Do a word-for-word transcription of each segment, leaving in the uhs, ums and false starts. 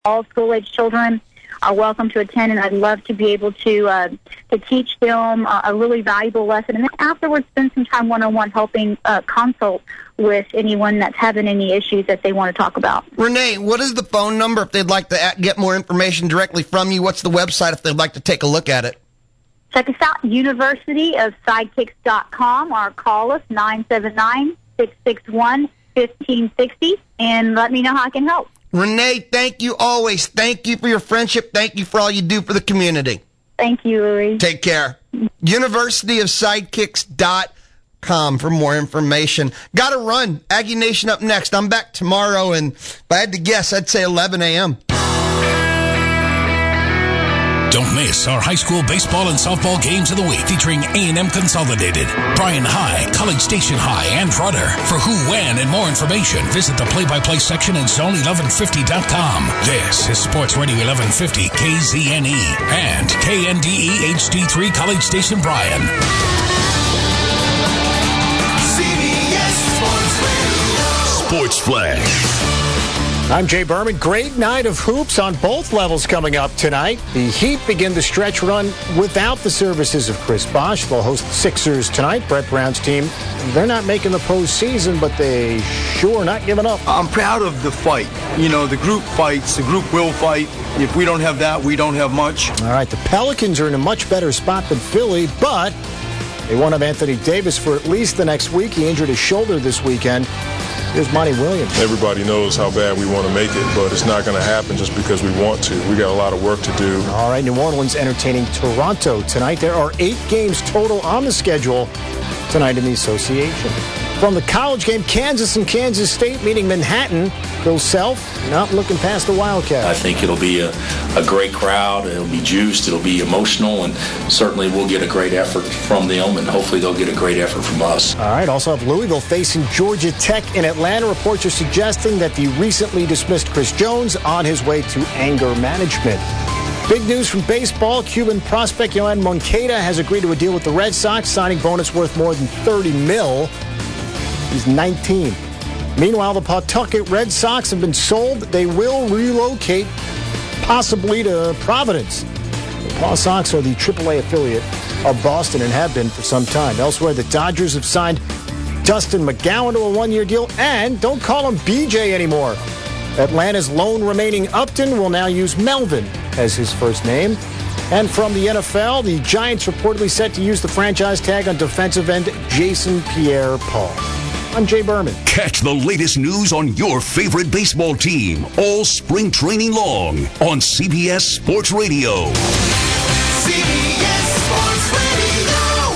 all school-age children are welcome to attend, and I'd love to be able to uh, to teach them uh, a really valuable lesson. And then afterwards, spend some time one-on-one helping uh, consult with anyone that's having any issues that they want to talk about. Renee, what is the phone number if they'd like to get more information directly from you? What's the website if they'd like to take a look at it? Check us out, university of sidekicks dot com, or call us nine seven nine, six six one, one five six zero, and let me know how I can help. Renee, thank you always. Thank you for your friendship. Thank you for all you do for the community. Thank you, Louie. Take care. university of sidekicks dot com for more information. Got to run. Aggie Nation up next. I'm back tomorrow, and if I had to guess, I'd say eleven a.m. Don't miss our high school baseball and softball games of the week featuring A and M Consolidated, Bryan High, College Station High, and Rudder. For who, when, and more information, visit the play-by-play section at zone eleven fifty dot com. This is Sports Radio eleven fifty K Z N E and K N D E H D three College Station Bryan. C B S Sports Radio. Sports Flash. I'm Jay Berman. Great night of hoops on both levels coming up tonight. The Heat begin the stretch run without the services of Chris Bosh. They'll host the Sixers tonight. Brett Brown's team, they're not making the postseason, but they sure not giving up. I'm proud of the fight. You know, the group fights. The group will fight. If we don't have that, we don't have much. All right, the Pelicans are in a much better spot than Philly, but they won't have Anthony Davis for at least the next week. He injured his shoulder this weekend. Here's Monty Williams. Everybody knows how bad we want to make it, but it's not going to happen just because we want to. We got a lot of work to do. All right, New Orleans entertaining Toronto tonight. There are eight games total on the schedule tonight in the association. From the college game, Kansas and Kansas State meeting Manhattan. Bill Self not looking past the Wildcats. I think it'll be a, a great crowd. It'll be juiced. It'll be emotional, and certainly we'll get a great effort from them, and hopefully they'll get a great effort from us. All right, also have Louisville facing Georgia Tech in Atlanta. Reports are suggesting that the recently dismissed Chris Jones on his way to anger management. Big news from baseball. Cuban prospect Yohan Moncada has agreed to a deal with the Red Sox, signing bonus worth more than thirty mil. He's nineteen. Meanwhile, the Pawtucket Red Sox have been sold. They will relocate, possibly to Providence. The Paw Sox are the triple A affiliate of Boston and have been for some time. Elsewhere, the Dodgers have signed Dustin McGowan to a one-year deal, and don't call him B J anymore. Atlanta's lone remaining Upton will now use Melvin as his first name. And from the N F L, the Giants reportedly set to use the franchise tag on defensive end Jason Pierre-Paul. I'm Jay Berman. Catch the latest news on your favorite baseball team all spring training long on C B S Sports Radio. C B S Sports Radio.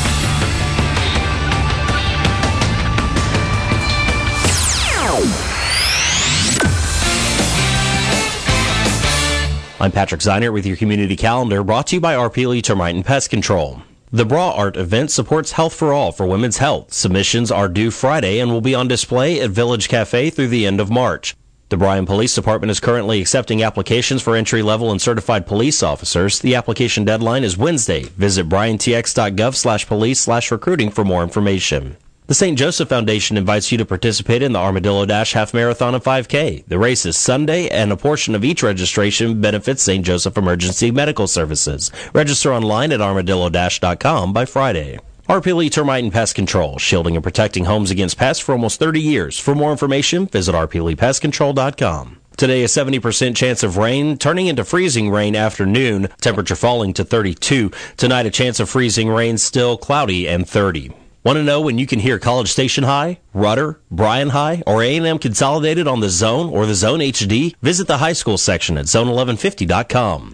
I'm Patrick Zeiner with your community calendar, brought to you by R P L Termite and Pest Control. The Bra Art event supports Health for All for women's health. Submissions are due Friday and will be on display at Village Cafe through the end of March. The Bryan Police Department is currently accepting applications for entry-level and certified police officers. The application deadline is Wednesday. Visit bryantx.gov slash police slash recruiting for more information. The Saint Joseph Foundation invites you to participate in the Armadillo Dash Half Marathon and five K. The race is Sunday, and a portion of each registration benefits Saint Joseph Emergency Medical Services. Register online at armadillo dash dot com by Friday. R P L Termite and Pest Control, shielding and protecting homes against pests for almost thirty years. For more information, visit r p l pest control dot com. Today, a seventy percent chance of rain, turning into freezing rain afternoon, temperature falling to thirty-two. Tonight, a chance of freezing rain, still cloudy and thirty. Want to know when you can hear College Station High, Rudder, Bryan High, or A and M Consolidated on the Zone or the Zone H D? Visit the high school section at zone eleven fifty dot com.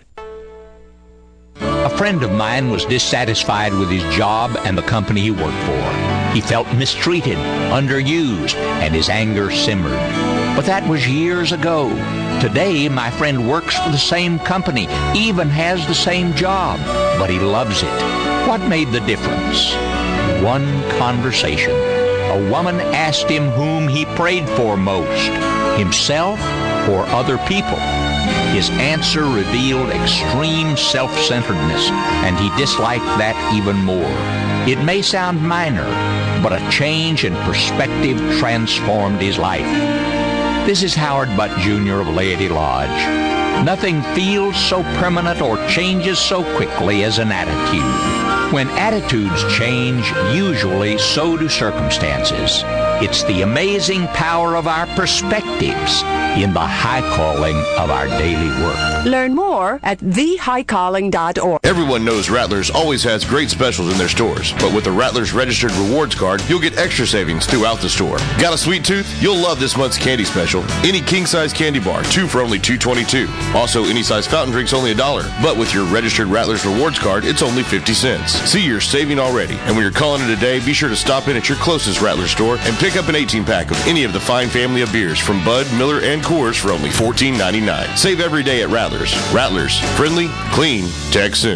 A friend of mine was dissatisfied with his job and the company he worked for. He felt mistreated, underused, and his anger simmered. But that was years ago. Today, my friend works for the same company, even has the same job, but he loves it. What made the difference? One conversation. A woman asked him whom he prayed for most, himself or other people. His answer revealed extreme self-centeredness, and he disliked that even more. It may sound minor, but a change in perspective transformed his life. This is Howard Butt Junior of Laity Lodge. Nothing feels so permanent or changes so quickly as an attitude. When attitudes change, usually so do circumstances. It's the amazing power of our perspectives in the high calling of our daily work. Learn more at the high calling dot org. Everyone knows Rattlers always has great specials in their stores, but with the Rattlers Registered Rewards Card, you'll get extra savings throughout the store. Got a sweet tooth? You'll love this month's candy special. Any king-size candy bar, two for only two twenty-two. Also, any size fountain drinks only a dollar. But with your Registered Rattlers Rewards Card, it's only fifty cents. See, you're saving already. And when you're calling it a day, be sure to stop in at your closest Rattlers store and pick up an eighteen-pack of any of the fine family of beers from Bud, Miller, and Coors for only fourteen ninety-nine. Save every day at Rattlers. Rattlers. Friendly, clean, Texan.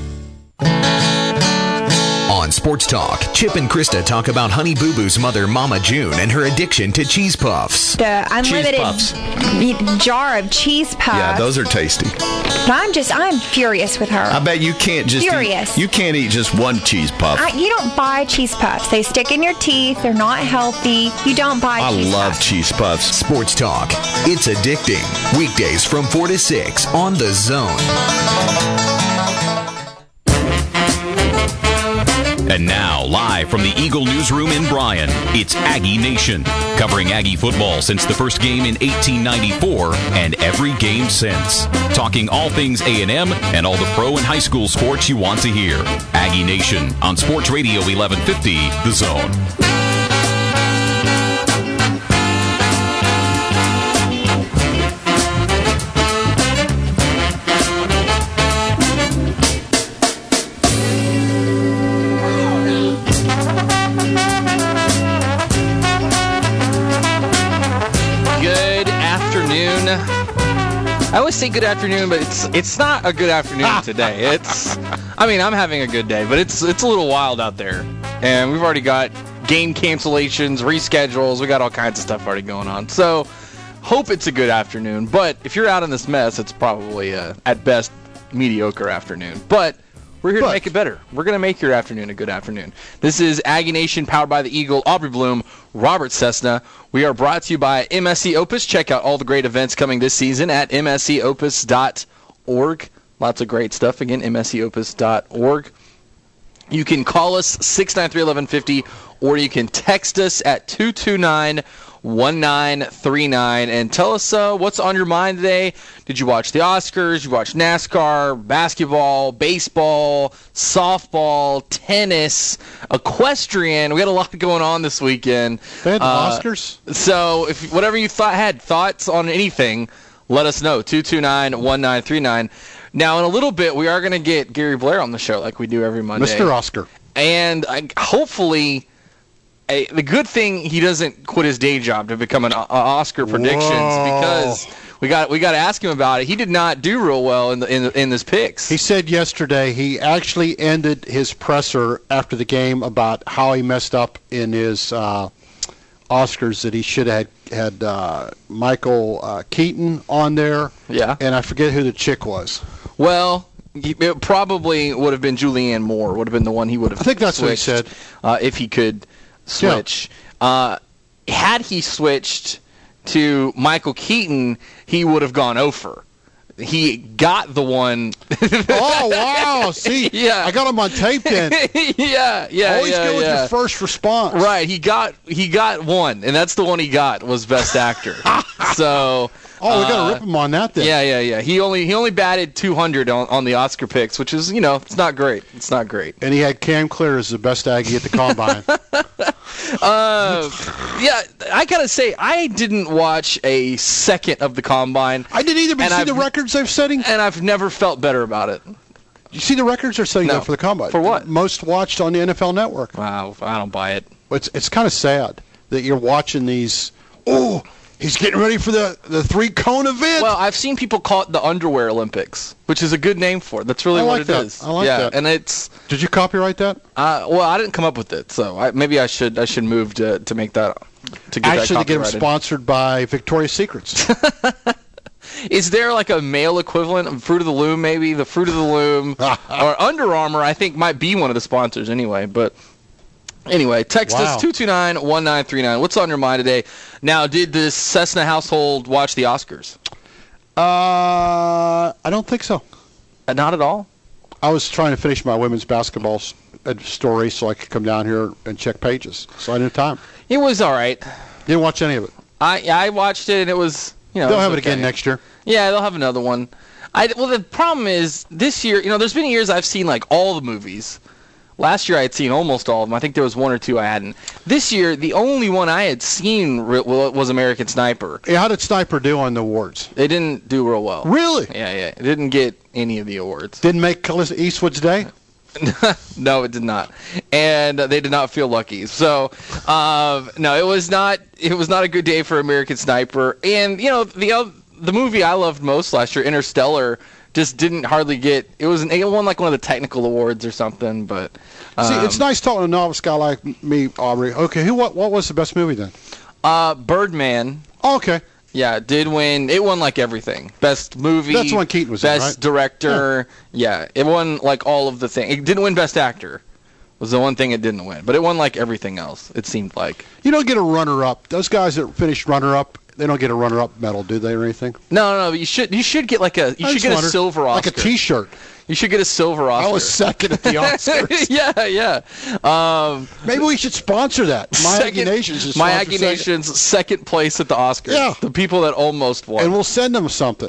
On Sports Talk, Chip and Krista talk about Honey Boo Boo's mother, Mama June, and her addiction to cheese puffs. The unlimited Cheese puffs. jar of cheese puffs. Yeah, those are tasty. But I'm just, I'm furious with her. I bet you can't just Furious. Eat, you can't eat just one cheese puff. I, you don't buy cheese puffs. They stick in your teeth. They're not healthy. You don't buy I cheese love puffs. cheese puffs. Sports Talk. It's addicting. Weekdays from four to six on The Zone. And now, live from the Eagle Newsroom in Bryan, it's Aggie Nation, covering Aggie football since the first game in eighteen ninety-four and every game since. Talking all things A and M and all the pro and high school sports you want to hear. Aggie Nation on Sports Radio eleven fifty, The Zone. I always say good afternoon, but it's it's not a good afternoon today. It's, I mean, I'm having a good day, but it's it's a little wild out there, and we've already got game cancellations, reschedules. We got all kinds of stuff already going on. So, hope it's a good afternoon. But if you're out in this mess, it's probably a, at best mediocre afternoon. But we're here but. to make it better. We're going to make your afternoon a good afternoon. This is Aggie Nation, powered by the Eagle, Aubrey Bloom, Robert Cessna. We are brought to you by M S C Opus. Check out all the great events coming this season at M S C opus dot org. Lots of great stuff. Again, M S C opus dot org. You can call us six nine three, eleven fifty, or you can text us at two two nine, one nine three nine and tell us uh, what's on your mind today. Did you watch the Oscars? Did you watch NASCAR, basketball, baseball, softball, tennis, equestrian? We got a lot going on this weekend. They had the uh, Oscars? So if whatever you thought had thoughts on anything, let us know. two two nine, one nine three nine. Now, in a little bit, we are going to get Gary Blair on the show like we do every Monday. Mister Oscar. And uh, hopefully... A, the good thing he doesn't quit his day job to become an uh, Oscar predictions Whoa. because we got we got to ask him about it. He did not do real well in the, in in this picks. He said yesterday he actually ended his presser after the game about how he messed up in his uh, Oscars, that he should have had, had uh, Michael uh, Keaton on there. Yeah, and I forget who the chick was. Well, it probably would have been Julianne Moore. Would have been the one he would have. I think that's switched, what he said. Uh, if he could. Switch. Yeah. Uh, had he switched to Michael Keaton, he would have gone over. He got the one. Oh, wow. See, yeah. I got him on tape then. yeah, yeah, Always yeah, go with yeah. your first response. Right. He got he got one, and that's the one he got was Best Actor. So. Oh, we got to uh, rip him on that then. Yeah, yeah, yeah. He only he only batted two hundred on, on the Oscar picks, which is, you know, it's not great. It's not great. And he had Cam Clear as the best Aggie at the Combine. uh, yeah, I got to say, I didn't watch a second of the Combine. I didn't either, but you see I've, the records they're setting? And I've never felt better about it. You see the records they're setting no. up for the Combine? For what? Most watched on the N F L Network. Wow, I don't buy it. It's, it's kind of sad that you're watching these, oh, he's getting ready for the, the three-cone event. Well, I've seen people call it the Underwear Olympics, which is a good name for it. That's really I like what it that. is. I like yeah, that. And it's. Did you copyright that? Uh, well, I didn't come up with it, so I, maybe I should I should move to to make that to get Actually, that to get them sponsored by Victoria's Secrets. Is there like a male equivalent of Fruit of the Loom? Maybe the Fruit of the Loom or Under Armour. I think might be one of the sponsors anyway, but. Anyway, text Wow. us two two nine, one nine three nine. What's on your mind today? Now, did the Cessna household watch the Oscars? Uh, I don't think so. Uh, not at all? I was trying to finish my women's basketball s- uh, story so I could come down here and check pages. So I didn't have time. It was all right. Didn't watch any of it. I I watched it, and it was, you know. They'll was have it okay. again next year. Yeah, they'll have another one. I, well, the problem is, this year, you know, there's been years I've seen, like, all the movies. Last year I had seen almost all of them. I think there was one or two I hadn't. This year, the only one I had seen re- was American Sniper. Yeah, how did Sniper do on the awards? It didn't do real well. Really? Yeah, yeah. It didn't get any of the awards. Didn't make Clint Eastwood's day? No, it did not, and uh, they did not feel lucky. So, uh, no, it was not. It was not a good day for American Sniper. And you know, the uh, the movie I loved most last year, Interstellar, just didn't hardly get. It was an, it won like one of the technical awards or something. But um, See, it's nice talking to a novice guy like me, Aubrey. Okay, who? What? What was the best movie then? Uh, Birdman. Oh, okay. Yeah, it did win. It won like everything. Best movie. That's the one Keaton was in, Best right? director. Yeah. yeah, it won like all of the things. It didn't win Best Actor. Was the one thing it didn't win, but it won like everything else. It seemed like. You don't get a runner-up. Those guys that finished runner-up, they don't get a runner-up medal, do they, or anything? No, no, no. You should. You should get like a. You I should just get a wondered. silver Oscar. Like a T-shirt. You should get a silver Oscar. I was second at the Oscars. yeah, yeah. Um, Maybe we should sponsor that. My second, Aggie Nations is My sponsor Aggie second. Nations second place at the Oscars. Yeah. The people that almost won. And we'll send them something.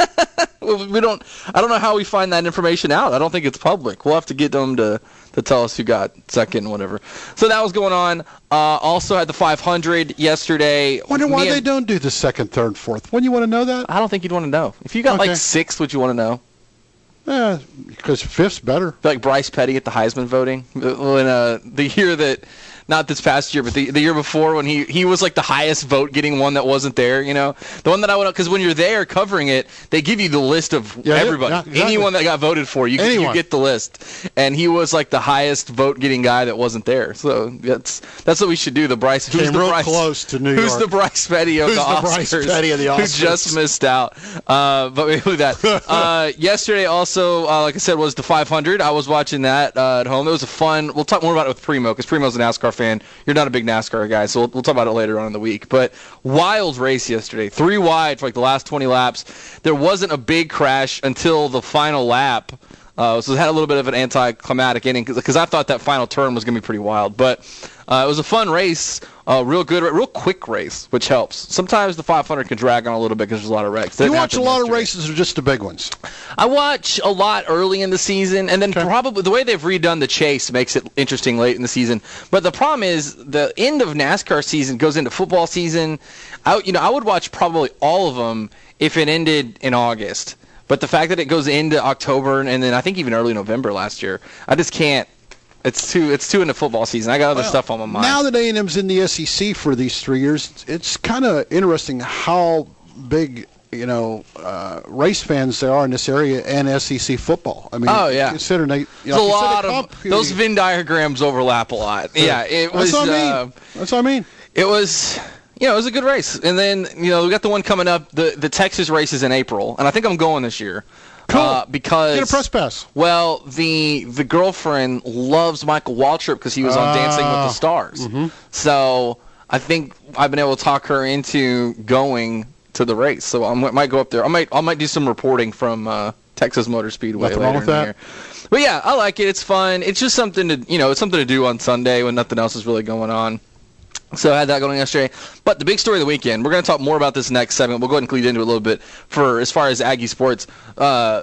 we don't. I don't know how we find that information out. I don't think it's public. We'll have to get them to to tell us who got second and whatever. So that was going on. Uh, also had the five hundred yesterday. Wonder why Me they and- don't do the second, third, fourth. Wouldn't you want to know that? I don't think you'd want to know. If you got Okay. like sixth, would you want to know? Yeah, because fifth's better. Like Bryce Petty at the Heisman voting when uh, the year that, not this past year, but the the year before when he he was like the highest vote getting one that wasn't there. You know, the one that I went because when you're there covering it, they give you the list of Yeah, yeah, everybody, yeah, exactly. anyone that got voted for. You you Anyone. get the list, and he was like the highest vote getting guy that wasn't there. So that's that's what we should do. The Bryce who's Came the real Bryce, close to New Who's York. the Bryce Petty of Who's the the Oscars? Bryce Petty of the Who Oscars? just missed out. Uh, but maybe that. Uh, yesterday also, uh, like I said, was the five hundred. I was watching that uh, at home. It was a fun. We'll talk more about it with Primo because Primo's a NASCAR fan. You're not a big NASCAR guy, so we'll, we'll talk about it later on in the week. But wild race yesterday. Three wide for like the last twenty laps. There wasn't a big crash until the final lap. Uh, so it had a little bit of an anticlimactic ending because I thought that final turn was going to be pretty wild. But uh, it was a fun race, a real good, real quick race, which helps. Sometimes the five hundred can drag on a little bit because there's a lot of wrecks. You watch a lot of races or just the big ones? I watch a lot early in the season, and then probably the way they've redone the chase makes it interesting late in the season. But the problem is the end of NASCAR season goes into football season. I, you know, I would watch probably all of them if it ended in August. But the fact that it goes into October and then I think even early November last year, I just can't. It's too it's too into football season. I got other Well, stuff on my mind. Now that A and M's in the S E C for these three years, it's, it's kind of interesting how big, you know, uh, race fans there are in this area and S E C football. I mean, Oh, yeah. considering they, you There's know, a like you said, lot they of comp- those Venn diagrams overlap a lot. Yeah, it was. That's what I mean. Uh, That's what I mean. It was, you know, it was a good race. And then, you know, we got the one coming up. The the Texas race is in April, and I think I'm going this year. Cool. Uh, because Get a press pass. Well, the the girlfriend loves Michael Waltrip because he was on Dancing with the Ah. Stars. Mhm. So I think I've been able to talk her into going to the race. So I might might go up there. I might I might do some reporting from uh, Texas Motor Speedway Nothing later wrong with in the that. year. But yeah, I like it. It's fun. It's just something to you know, it's something to do on Sunday when nothing else is really going on. So I had that going yesterday. But the big story of the weekend, we're going to talk more about this next segment. We'll go ahead and lead into it a little bit for as far as Aggie sports. Uh,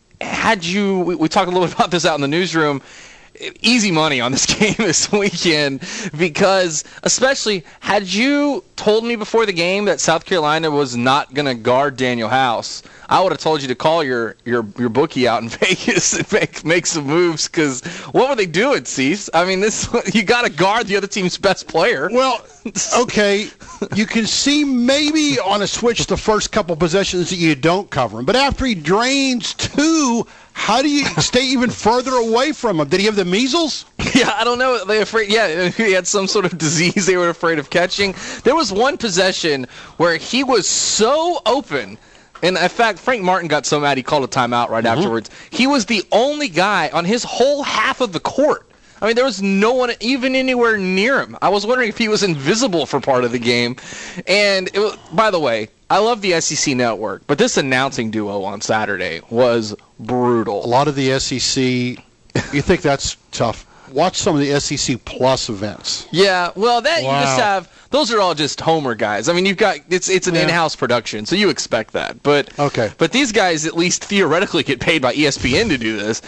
had you, we, we talked a little bit about this out in the newsroom, easy money on this game this weekend because especially had you told me before the game that South Carolina was not going to guard Daniel House, I would have told you to call your your, your bookie out in Vegas and make make some moves because what were they doing, Cease? I mean, this you got to guard the other team's best player. Well, okay, you can see maybe on a switch the first couple possessions that you don't cover him, but after he drains two, how do you stay even further away from him? Did he have the measles? Yeah, I don't know. They afraid. Yeah, he had some sort of disease they were afraid of catching. There was one possession where he was so open. And, in fact, Frank Martin got so mad he called a timeout right Mm-hmm. afterwards. He was the only guy on his whole half of the court. I mean, there was no one even anywhere near him. I was wondering if he was invisible for part of the game. And, it was, by the way, I love the S E C network, but this announcing duo on Saturday was brutal. A lot of the S E C, you think that's tough. Watch some of the S E C Plus events. Yeah, well, that Wow. you just have. Those are all just Homer guys. I mean, you've got it's it's an Yeah. in-house production, so you expect that. But Okay. but these guys at least theoretically get paid by E S P N to do this,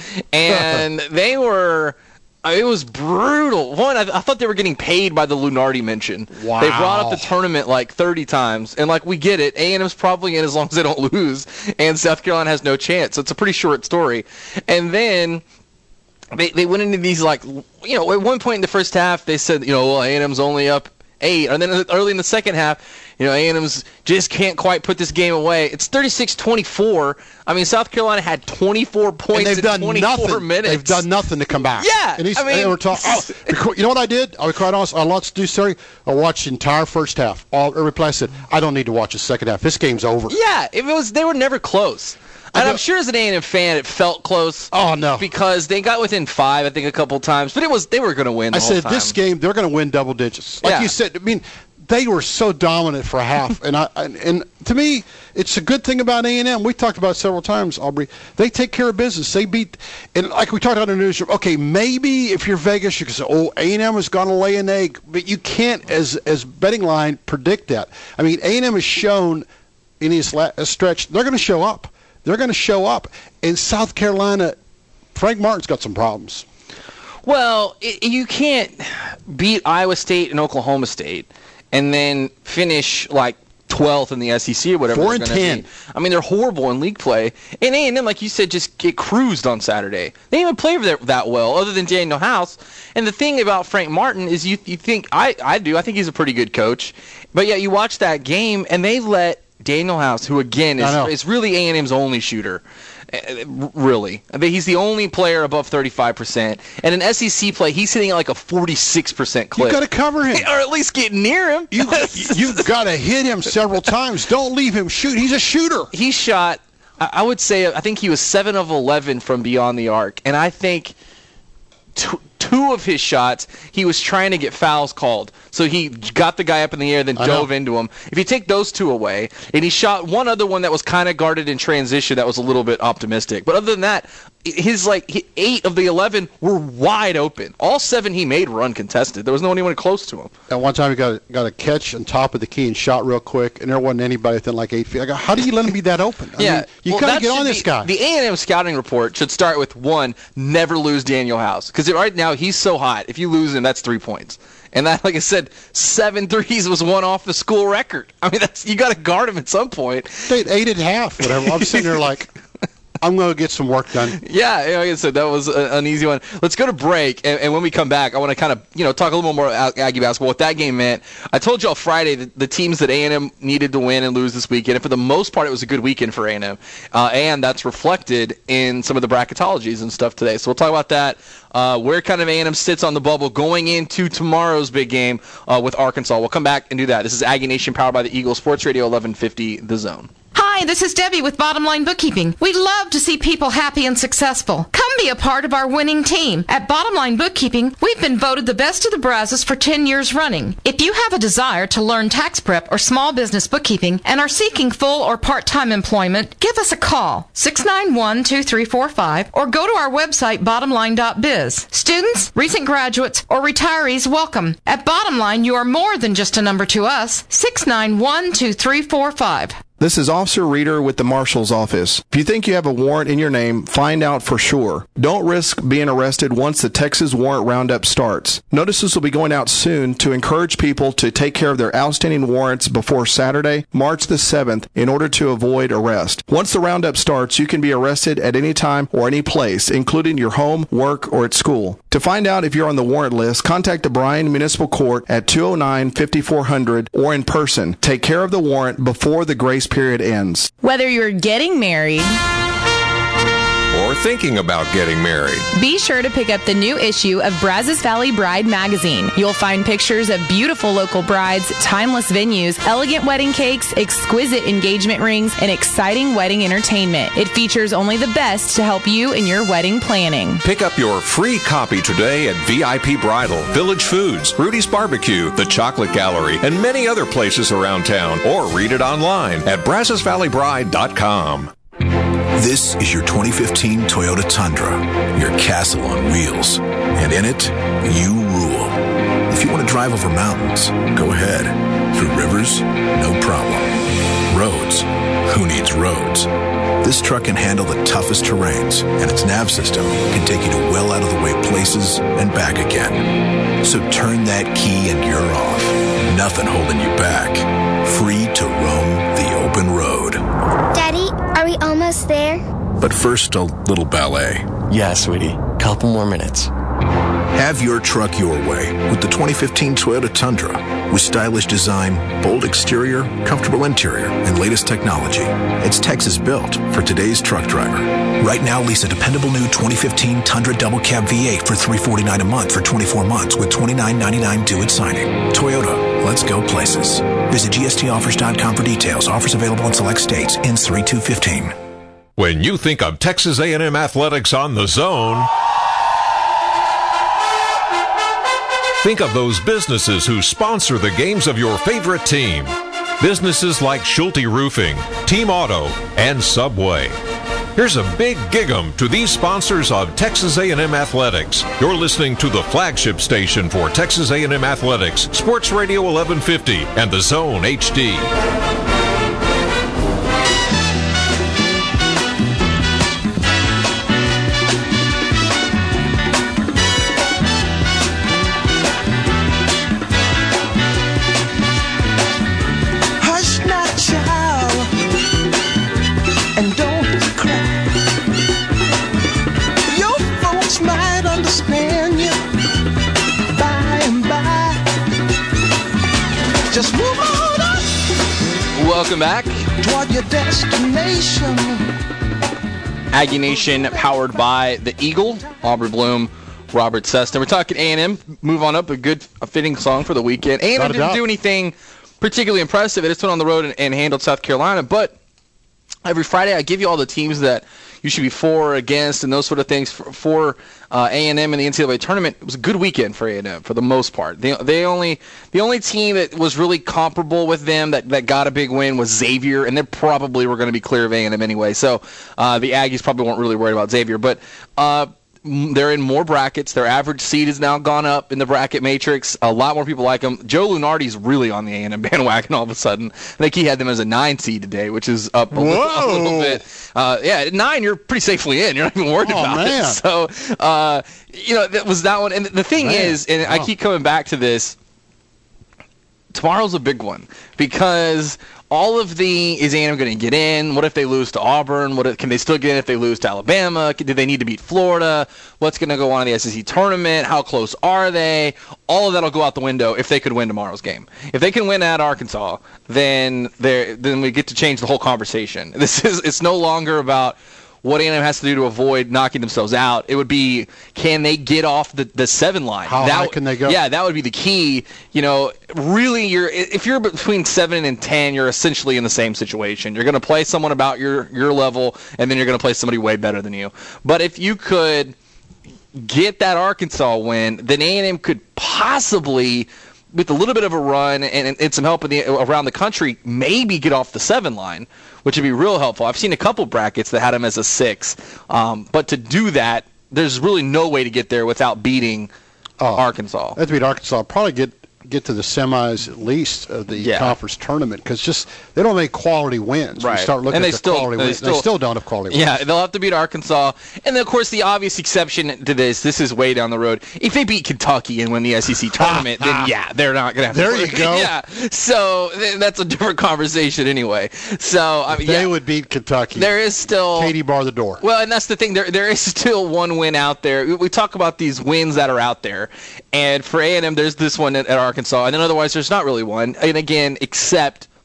and they were. I mean, it was brutal. One, I, I thought they were getting paid by the Lunardi mention. Wow. They brought up the tournament like thirty times, and like we get it, A and M's probably in as long as they don't lose, and South Carolina has no chance. So it's a pretty short story. And then they they went into these like, you know, at one point in the first half they said, you know, well, A and M's only up eight, and then early in the second half, you know, A and M's just can't quite put this game away. It's thirty-six twenty-four. I mean, South Carolina had twenty-four points And they've in done twenty-four nothing. minutes. They've done nothing to come back. Yeah, and he's, I mean, and we're talking. Oh, you know what I did? I'll be quite honest. I lost to do sorry. I watched the entire first half. All every play I said, I don't need to watch the second half. This game's over. Yeah, it was. They were never close. And I'm sure as an A and M fan, it felt close. Oh no, because they got within five, I think, a couple times. But it was they were going to win. The I whole said time. this game they're going to win double digits. Like Yeah. you said, I mean, they were so dominant for half, and I and, and to me, it's a good thing about A and M. We talked about it several times, Aubrey. They take care of business. They beat, and like we talked about in the newsroom. Okay, maybe if you're Vegas, you can say, "Oh, A and M is going to lay an egg," but you can't, as as betting line, predict that. I mean, A and M has shown in this last stretch they're going to show up. They're going to show up. In South Carolina, Frank Martin's got some problems. Well, it, you can't beat Iowa State and Oklahoma State and then finish like twelfth in the S E C or whatever. Four they're and gonna ten. be. I mean, they're horrible in league play. And A and M, like you said, just get cruised on Saturday. They didn't even play that, that well, other than Daniel House. And the thing about Frank Martin is, you you think I I do I think he's a pretty good coach, but yet you watch that game and they let Daniel House, who again I know. is is really A and M's only shooter. Uh, Really, I mean, he's the only player above thirty-five percent, and in S E C play, he's hitting at like a forty-six percent clip. You got to cover him, or at least get near him. You you've got to hit him several times. Don't leave him shoot. He's a shooter. He shot. I I would say I think he was seven of eleven from beyond the arc, and I think two, two of his shots he was trying to get fouls called. So he got the guy up in the air, then I dove know. into him. If you take those two away, and he shot one other one that was kind of guarded in transition, that was a little bit optimistic. But other than that, his like he- eight of the eleven were wide open. All seven he made were uncontested. There was no one even close to him. At one time, he got a, got a catch on top of the key and shot real quick, and there wasn't anybody within like eight feet. I go, how do you let him be that open? I Yeah, mean, you well, got that to get on should this be- guy. The A and M scouting report should start with one: never lose Daniel House, because right now he's so hot. If you lose him, that's three points. And that, like I said, seven threes was one off the school record. I mean, that's you got to guard him at some point. They eight and a half, whatever. I'm sitting there like, I'm going to get some work done. Yeah, like I said, that was a, an easy one. Let's go to break, and, and when we come back, I want to kind of you know talk a little more about Aggie basketball, what that game meant. I told y'all Friday that the teams that A and M needed to win and lose this weekend, and for the most part, it was a good weekend for A and M, uh, and that's reflected in some of the bracketologies and stuff today. So we'll talk about that. Uh, where kind of A and M sits on the bubble going into tomorrow's big game uh, with Arkansas. We'll come back and do that. This is Aggie Nation, powered by the Eagle Sports Radio eleven fifty, The Zone. Hi, this is Debbie with Bottom Line Bookkeeping. We love to see people happy and successful. Come be a part of our winning team. At Bottom Line Bookkeeping, we've been voted the best of the Brazos for ten years running. If you have a desire to learn tax prep or small business bookkeeping and are seeking full or part-time employment, give us a call, six nine one, two three four five, or go to our website, bottom line dot biz. Students, recent graduates, or retirees, welcome. At Bottom Line, you are more than just a number to us, six nine one, two three four five. This is Officer Reeder with the Marshal's Office. If you think you have a warrant in your name, find out for sure. Don't risk being arrested once the Texas Warrant Roundup starts. Notices will be going out soon to encourage people to take care of their outstanding warrants before Saturday, March the seventh, in order to avoid arrest. Once the roundup starts, you can be arrested at any time or any place, including your home, work, or at school. To find out if you're on the warrant list, contact the Bryan Municipal Court at two oh nine, fifty-four hundred or in person. Take care of the warrant before the grace period ends. Whether you're getting married or thinking about getting married. Be sure to pick up the new issue of Brazos Valley Bride magazine. You'll find pictures of beautiful local brides, timeless venues, elegant wedding cakes, exquisite engagement rings, and exciting wedding entertainment. It features only the best to help you in your wedding planning. Pick up your free copy today at V I P Bridal, Village Foods, Rudy's Barbecue, the Chocolate Gallery, and many other places around town, or read it online at brazos valley bride dot com. This is your twenty fifteen Toyota Tundra, your castle on wheels. And in it, you rule. If you want to drive over mountains, go ahead. Through rivers, no problem. Roads, who needs roads? This truck can handle the toughest terrains, and its nav system can take you to well out of the way places and back again. So turn that key and you're off. Nothing holding you back. Free to roam the open road. Daddy, are we almost there? But first, a little ballet. Yeah, sweetie. Couple more minutes. Have your truck your way with the twenty fifteen Toyota Tundra. With stylish design, bold exterior, comfortable interior, and latest technology. It's Texas built for today's truck driver. Right now, lease a dependable new twenty fifteen Tundra Double Cab V eight for three hundred forty-nine dollars a month for twenty-four months with twenty-nine ninety-nine due at signing. Toyota, let's go places. Visit G S T offers dot com for details. Offers available in select states. Ends three two fifteen. When you think of Texas A and M Athletics on the Zone, think of those businesses who sponsor the games of your favorite team. Businesses like Schulte Roofing, Team Auto, and Subway. Here's a big gig-em to these sponsors of Texas A and M Athletics. You're listening to the flagship station for Texas A and M Athletics, Sports Radio eleven fifty, and the Zone H D. Welcome back. Toward your destination. Aggie Nation, powered by the Eagle. Aubrey Bloom, Robert Seston. We're talking A and M. Move on up. A good, a fitting song for the weekend. A and M didn't do anything particularly impressive. It just went on the road and, and handled South Carolina. But every Friday, I give you all the teams that you should be for or against and those sort of things for, for uh, A and M in the N C double A tournament. It was a good weekend for A and M for the most part. They, they only the only team that was really comparable with them that, that got a big win was Xavier, and they probably were going to be clear of A and M anyway. So uh, the Aggies probably weren't really worried about Xavier. But uh, they're in more brackets. Their average seed has now gone up in the bracket matrix. A lot more people like them. Joe Lunardi's really on the A and M bandwagon all of a sudden. I think he had them as a nine seed today, which is up a, little, a little bit. Uh, yeah, at nine, you're pretty safely in. You're not even worried oh, about man. it. So, uh, you know, that was that one. And the thing man. is, and oh. I keep coming back to this, tomorrow's a big one because all of the, is A and M going to get in? What if they lose to Auburn? What if, can they still get in if they lose to Alabama? Do they need to beat Florida? What's going to go on in the S E C tournament? How close are they? All of that will go out the window if they could win tomorrow's game. If they can win at Arkansas, then they then we get to change the whole conversation. This is it's no longer about what A and M has to do to avoid knocking themselves out. It would be, can they get off the, the seven line? How that, high can they go? Yeah, that would be the key. You know, really, you're if you're between seven and ten, you're essentially in the same situation. You're going to play someone about your, your level, and then you're going to play somebody way better than you. But if you could get that Arkansas win, then A and M could possibly, with a little bit of a run and, and some help in the, around the country, maybe get off the seven line, which would be real helpful. I've seen a couple brackets that had them as a six, um, but to do that, there's really no way to get there without beating uh, Arkansas. They have to beat Arkansas. Probably get get to the semis at least of the yeah. conference tournament because just they don't make quality wins. Right. You start looking and they at the still, quality they wins. Still, they still don't have quality wins. Yeah, they'll have to beat Arkansas. And then, of course, the obvious exception to this, this is way down the road. If they beat Kentucky and win the S E C tournament, then yeah, they're not going to have there to There you go. Yeah. So that's a different conversation anyway. So I mean, They yeah, would beat Kentucky. There is still Katie bar the door. Well, and that's the thing. There, there is still one win out there. We talk about these wins that are out there, and for A and M, there's this one at, at Arkansas, and then otherwise, there's not really one. And again, except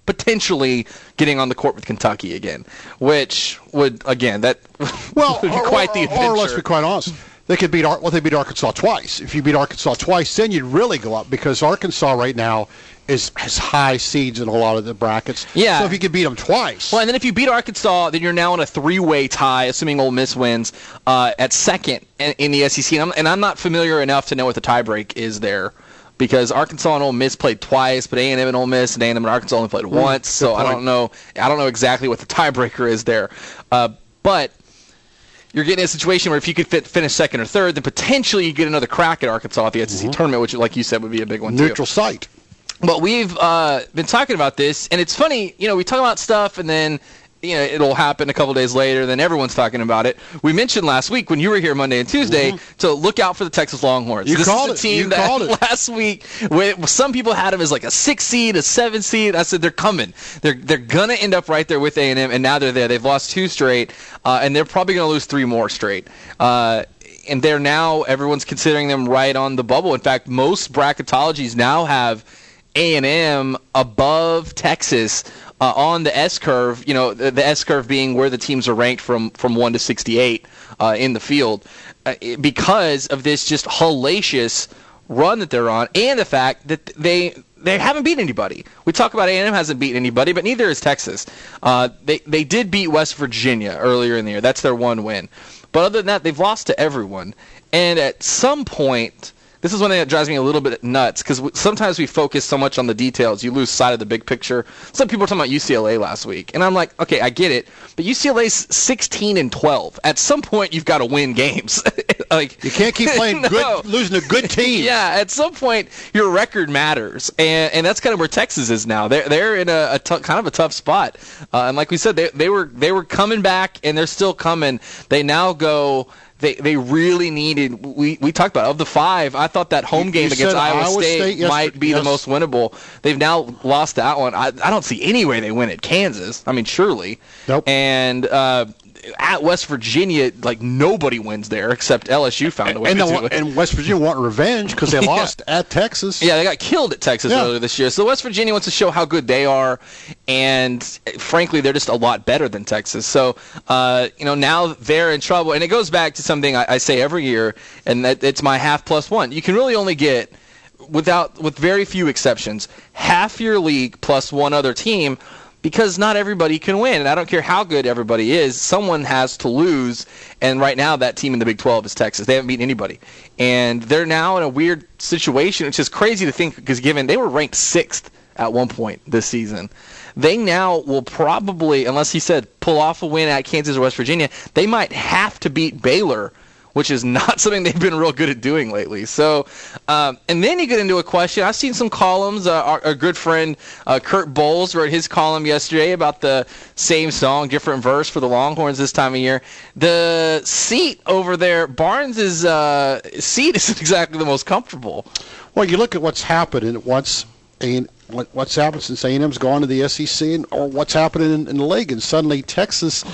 potentially getting on the court with Kentucky again, which would, again, that well, would be or, quite the adventure. Or let's be quite honest, they could beat Ar- well, they beat Arkansas twice. If you beat Arkansas twice, then you'd really go up because Arkansas right now is has high seeds in a lot of the brackets. Yeah. So if you could beat them twice. Well, and then if you beat Arkansas, then you're now in a three-way tie, assuming Ole Miss wins, uh, at second in, in the S E C. And I'm, and I'm not familiar enough to know what the tiebreak is there, because Arkansas and Ole Miss played twice, but A and M and Ole Miss and A and M and Arkansas only played once. Mm, so I don't know. I don't know exactly what the tiebreaker is there, uh, but. You're getting a situation where if you could fit, finish second or third, then potentially you get another crack at Arkansas at the S E C mm-hmm. tournament, which, like you said, would be a big one Neutral too. Neutral site. But we've uh, been talking about this, and it's funny, you know, we talk about stuff, and then, you know, it'll happen a couple days later, then everyone's talking about it. We mentioned last week when you were here Monday and Tuesday mm-hmm. to look out for the Texas Longhorns. You this called is a it. team You that called it. Last week, when some people had them as like a six seed, a seven seed. I said they're coming. They're they're gonna end up right there with A and M, and now they're there. They've lost two straight, uh, and they're probably gonna lose three more straight. Uh, and they're now everyone's considering them right on the bubble. In fact, most bracketologies now have A and M above Texas uh, on the S curve. You know, the, the S curve being where the teams are ranked from from one to sixty-eight uh, in the field, uh, because of this just hellacious run that they're on, and the fact that they they haven't beaten anybody. We talk about A and M hasn't beaten anybody, but neither has Texas. Uh, they they did beat West Virginia earlier in the year. That's their one win. But other than that, they've lost to everyone. And at some point, this is one thing that drives me a little bit nuts, because sometimes we focus so much on the details, you lose sight of the big picture. Some people were talking about U C L A last week, and I'm like, okay, I get it, but U C L A's sixteen and twelve. At some point, you've got to win games. Like, you can't keep playing no. good, losing to good teams. Yeah, at some point, your record matters, and and that's kind of where Texas is now. They're they're in a, a t- kind of a tough spot, uh, and like we said, they they were they were coming back, and they're still coming. They now go. They they really needed. We, we talked about it. Of the five, I thought that home you, game you against Iowa, Iowa State, State yes, might be yes. the most winnable. They've now lost that one. I I don't see any way they win at Kansas. I mean, surely. Nope. And uh, at West Virginia, like nobody wins there except L S U found a way and to the, do it. And West Virginia want revenge because they Yeah. lost at Texas. Yeah, they got killed at Texas Yeah. earlier this year. So West Virginia wants to show how good they are, and frankly, they're just a lot better than Texas. So, uh, you know, now they're in trouble. And it goes back to something I, I say every year, and that it's my half plus one. You can really only get, without with very few exceptions, half your league plus one other team, because not everybody can win. And I don't care how good everybody is, someone has to lose. And right now, that team in the Big twelve is Texas. They haven't beaten anybody. And they're now in a weird situation, which is crazy to think, because given they were ranked sixth at one point this season. They now will probably, unless he said pull off a win at Kansas or West Virginia, they might have to beat Baylor, which is not something they've been real good at doing lately. So, um, and then you get into a question. I've seen some columns. Uh, our, our good friend uh, Kurt Bowles wrote his column yesterday about the same song, different verse for the Longhorns this time of year. The seat over there, Barnes' uh, seat isn't exactly the most comfortable. Well, you look at what's happened, and what's and what's happened since A and M's gone to the S E C, and, or what's happening in, in the league, and suddenly Texas,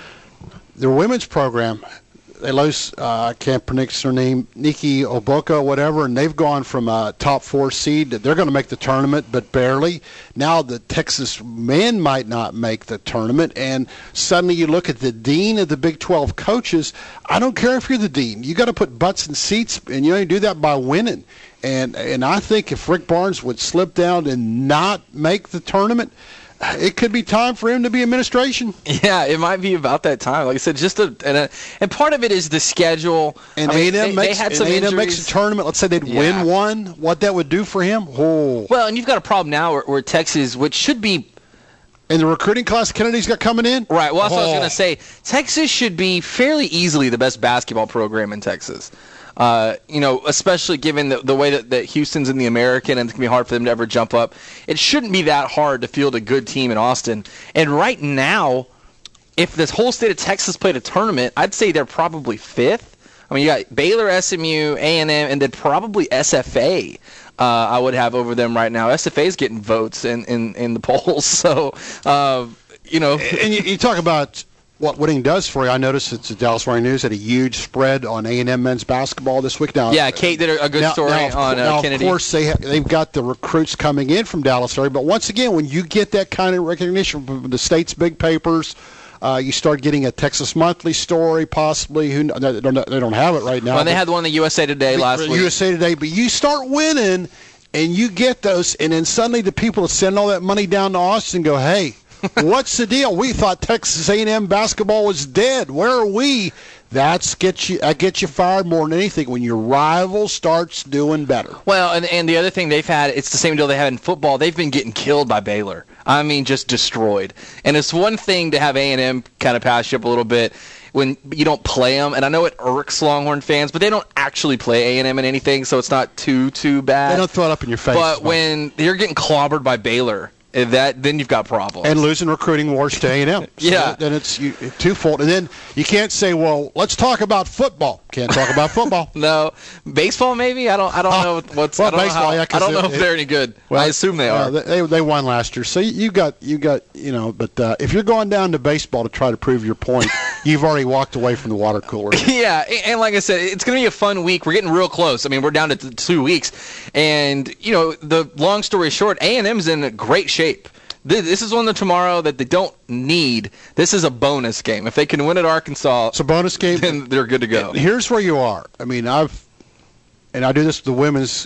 their women's program, they lose, uh, I can't pronounce her name, Nikki Oboka, whatever, and they've gone from a top four seed. They're going to make the tournament, but barely. Now the Texas men might not make the tournament, and suddenly you look at the dean of the Big twelve coaches. I don't care if you're the dean. You got to put butts in seats, and you only do that by winning. And and I think if Rick Barnes would slip down and not make the tournament, it could be time for him to be administration. Yeah, it might be about that time. Like I said, just a and, a, and part of it is the schedule. And I mean, A and M they, makes, they had some and A and M injuries. makes a tournament. Let's say they'd Yeah. win one. What that would do for him? Oh. Well, and you've got a problem now where, where Texas, which should be. And the recruiting class Kennedy's got coming in? Right. Well, that's what I was Oh. going to say. Texas should be fairly easily the best basketball program in Texas. Uh, you know, especially given the, the way that, that Houston's in the American and it's going to be hard for them to ever jump up. It shouldn't be that hard to field a good team in Austin. And right now, if this whole state of Texas played a tournament, I'd say they're probably fifth. I mean, you got Baylor, S M U, A and M, and then probably S F A. Uh, I would have over them right now. S F A's getting votes in, in, in the polls. So, uh, you know. And you, you talk about what winning does for you, I noticed it's the Dallas Morning News had a huge spread on A and M men's basketball this week. Now, yeah, Kate did a good now, story now, on uh, now, Kennedy. Of course, they ha- they've got the recruits coming in from Dallas area, but once again, when you get that kind of recognition from the state's big papers, uh, you start getting a Texas Monthly story, possibly. Who they don't, they don't have it right now. Well, they had one in the U S A Today last the, week. U S A Today, but you start winning, and you get those, and then suddenly the people that send all that money down to Austin go, hey, what's the deal? We thought Texas A and M basketball was dead. Where are we? That's gets you. That gets you fired more than anything when your rival starts doing better. Well, and and the other thing they've had, it's the same deal they had in football. They've been getting killed by Baylor. I mean, just destroyed. And it's one thing to have A and M kind of pass you up a little bit when you don't play them. And I know it irks Longhorn fans, but they don't actually play A and M in anything, so it's not too too bad. They don't throw it up in your face. But when you're getting clobbered by Baylor, that then you've got problems. And losing recruiting wars to A and M. So yeah. Then it's you, twofold. And then you can't say, well, let's talk about football. Can't talk about football. No. Baseball, maybe? I don't I don't know what's well, I don't baseball, know how, yeah, I don't know it, if they're any good. Well, I assume they are. Uh, they they won last year. So you got you got you know, but uh, if you're going down to baseball to try to prove your point, you've already walked away from the water cooler. Yeah, and like I said, it's going to be a fun week. We're getting real close. I mean, we're down to t- two weeks. And, you know, the long story short, A and M's in great shape. This is one of tomorrow that they don't need. This is a bonus game. If they can win at Arkansas, it's a bonus game. Then they're good to go. Here's where you are. I mean, I've and I do this with the women's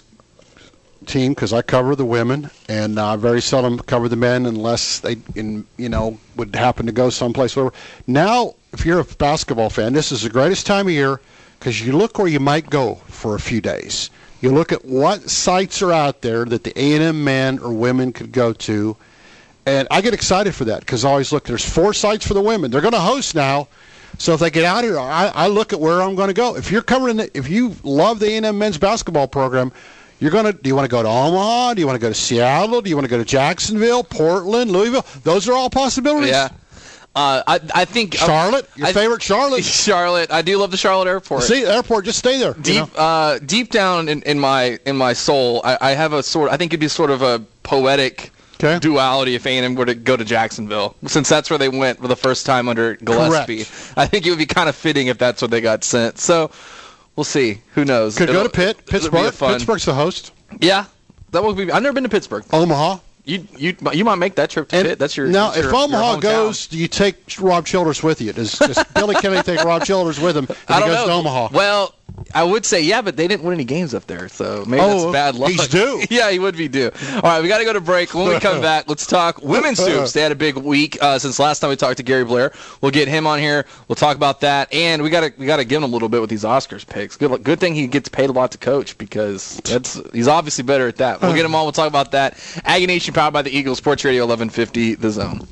team because I cover the women, and I uh, very seldom cover the men unless they, in, you know, would happen to go someplace. Whatever. Now, if you're a basketball fan, this is the greatest time of year because you look where you might go for a few days. You look at what sites are out there that the A and M men or women could go to. And I get excited for that because I always look, there's four sites for the women. They're going to host now. So if they get out here, I, I look at where I'm going to go. If you're covering, the, if you love the A and M men's basketball program, you're going to, do you want to go to Omaha? Do you want to go to Seattle? Do you want to go to Jacksonville, Portland, Louisville? Those are all possibilities. Yeah. Uh, I I think Charlotte, your I, favorite Charlotte. Charlotte, I do love the Charlotte airport. See, airport, just stay there. Deep, you know? uh, deep down in, in my in my soul, I, I have a sort. I think it'd be sort of a poetic okay. duality if A and M were to go to Jacksonville, since that's where they went for the first time under Gillespie. Correct. I think it would be kind of fitting if that's what they got sent. So we'll see. Who knows? Could it'll, go to Pitt, Pittsburgh. Pittsburgh's the host. Yeah, that would be. I've never been to Pittsburgh. Omaha. You you you might make that trip to and Pitt. That's your now. That's if your, Omaha your goes, do you take Rob Childers with you? Does, does Billy Kennedy take Rob Childers with him if I don't he goes know. to Omaha? Well, I would say yeah, but they didn't win any games up there, so maybe oh, that's bad luck. He's due. Yeah, he would be due. All right, we got to go to break. When we come back, let's talk women's hoops. They had a big week uh, since last time we talked to Gary Blair. We'll get him on here. We'll talk about that, and we got to we got to give him a little bit with these Oscars picks. Good good thing he gets paid a lot to coach because that's he's obviously better at that. We'll get him on. We'll talk about that. Aggie Nation, powered by the Eagles, Sports Radio eleven fifty, The Zone.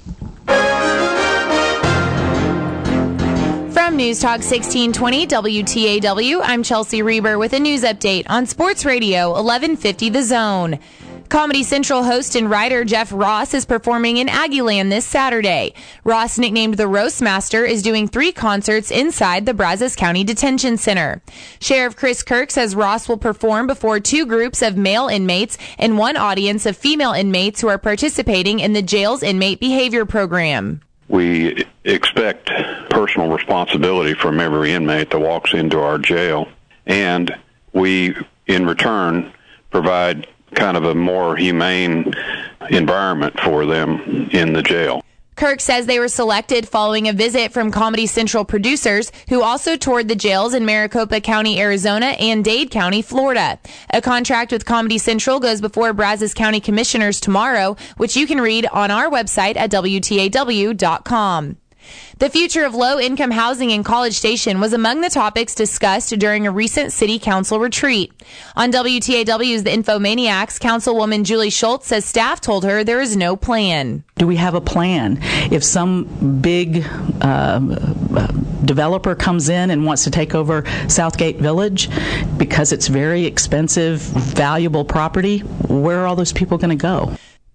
From News Talk sixteen twenty W T A W, I'm Chelsea Reber with a news update on Sports Radio eleven fifty The Zone. Comedy Central host and writer Jeff Ross is performing in Aggieland this Saturday. Ross, nicknamed the Roast Master, is doing three concerts inside the Brazos County Detention Center. Sheriff Chris Kirk says Ross will perform before two groups of male inmates and one audience of female inmates who are participating in the jail's inmate behavior program. We expect personal responsibility from every inmate that walks into our jail, and we, in return, provide kind of a more humane environment for them in the jail. Kirk says they were selected following a visit from Comedy Central producers who also toured the jails in Maricopa County, Arizona and Dade County, Florida. A contract with Comedy Central goes before Brazos County Commissioners tomorrow, which you can read on our website at W T A W dot com. The future of low-income housing in College Station was among the topics discussed during a recent city council retreat. On W T A W's The Infomaniacs, Councilwoman Julie Schultz says staff told her there is no plan. Do we have a plan? If some big uh, developer comes in and wants to take over Southgate Village because it's very expensive, valuable property, where are all those people going to go?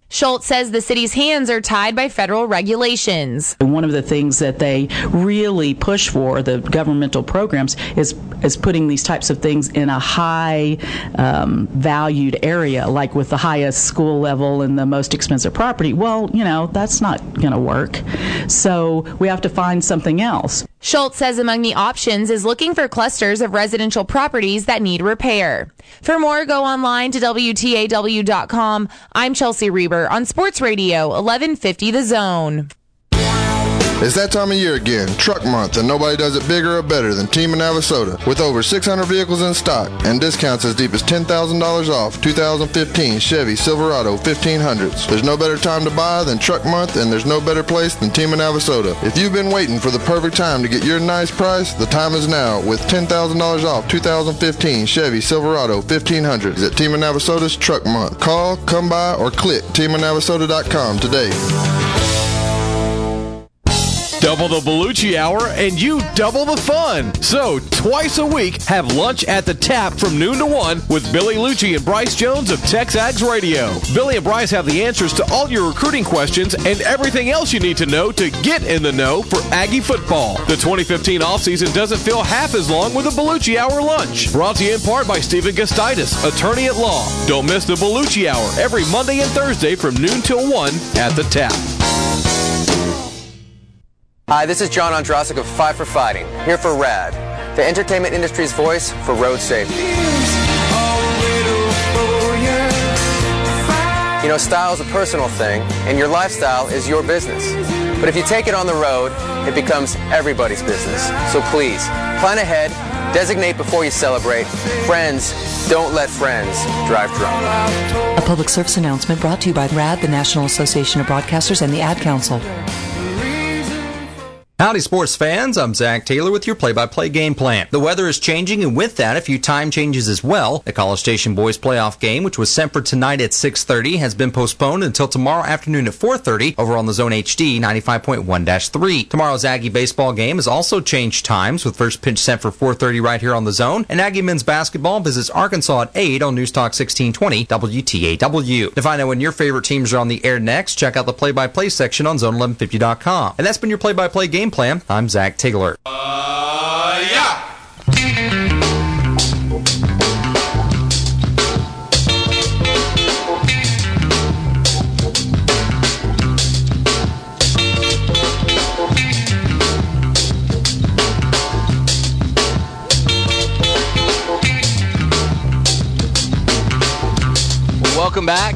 Schultz says the city's hands are tied by federal regulations. One of the things that they really push for, the governmental programs, is is putting these types of things in a high um, valued area, like with the highest school level and the most expensive property. Well, you know, that's not going to work. So we have to find something else. Schultz says among the options is looking for clusters of residential properties that need repair. For more, go online to W T A W dot com. I'm Chelsea Reber on Sports Radio eleven fifty The Zone. It's that time of year again, Truck Month, and nobody does it bigger or better than Team of Navasota. With over six hundred vehicles in stock and discounts as deep as ten thousand dollars off two thousand fifteen Chevy Silverado fifteen hundreds. There's no better time to buy than Truck Month, and there's no better place than Team of Navasota. If you've been waiting for the perfect time to get your nice price, the time is now with ten thousand dollars off two thousand fifteen Chevy Silverado fifteen hundreds at Team of Navasota's Truck Month. Call, come by, or click team of navasota dot com today. Double the Bellucci Hour and you double the fun. So, twice a week, have lunch at the Tap from noon to one with Billy Lucci and Bryce Jones of Texags Radio. Billy and Bryce have the answers to all your recruiting questions and everything else you need to know to get in the know for Aggie football. The twenty fifteen offseason doesn't feel half as long with a Bellucci Hour lunch. Brought to you in part by Stephen Gustitis, attorney at law. Don't miss the Bellucci Hour every Monday and Thursday from noon till one at the Tap. Hi, this is John Ondrasik of Five for Fighting, here for RAD, the entertainment industry's voice for road safety. You know, style is a personal thing, and your lifestyle is your business. But if you take it on the road, it becomes everybody's business. So please, plan ahead, designate before you celebrate. Friends, don't let friends drive drunk. A public service announcement brought to you by RAD, the National Association of Broadcasters, and the Ad Council. Howdy, sports fans. I'm Zach Taylor with your play-by-play game plan. The weather is changing, and with that, a few time changes as well. The College Station boys playoff game, which was set for tonight at six thirty, has been postponed until tomorrow afternoon at four thirty over on the Zone H D ninety-five point one dash three. Tomorrow's Aggie baseball game has also changed times, with first pitch set for four thirty right here on the Zone, and Aggie men's basketball visits Arkansas at eight on News Talk sixteen twenty W T A W. To find out when your favorite teams are on the air next, check out the play-by-play section on zone eleven fifty dot com. And that's been your play-by-play game plan. I'm Zach Taylor. Uh, yeah. Welcome back.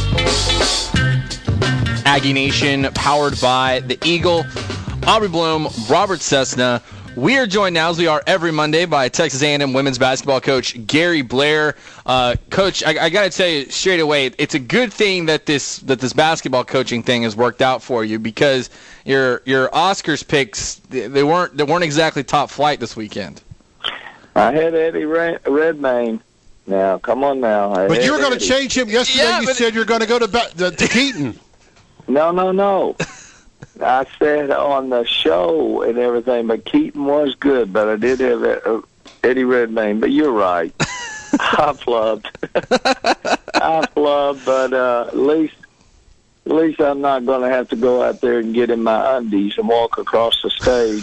Aggie Nation, powered by the Eagle. Aubrey Bloom, Robert Cessna. We are joined now, as we are every Monday, by Texas A and M women's basketball coach Gary Blair. Uh, coach, I, I got to tell you straight away, it's a good thing that this that this basketball coaching thing has worked out for you, because your your Oscars picks, they weren't they weren't exactly top flight this weekend. I had Eddie Redmayne. Now, come on now. I but you were going to Eddie. change him yesterday. Yeah, you but said you're going to go to, to, to Keaton. No, no, no. I said on the show and everything, but Keaton was good, but I did have uh, Eddie Redmayne. But you're right. I flubbed. I flubbed, but uh, at least at least I'm not going to have to go out there and get in my undies and walk across the stage.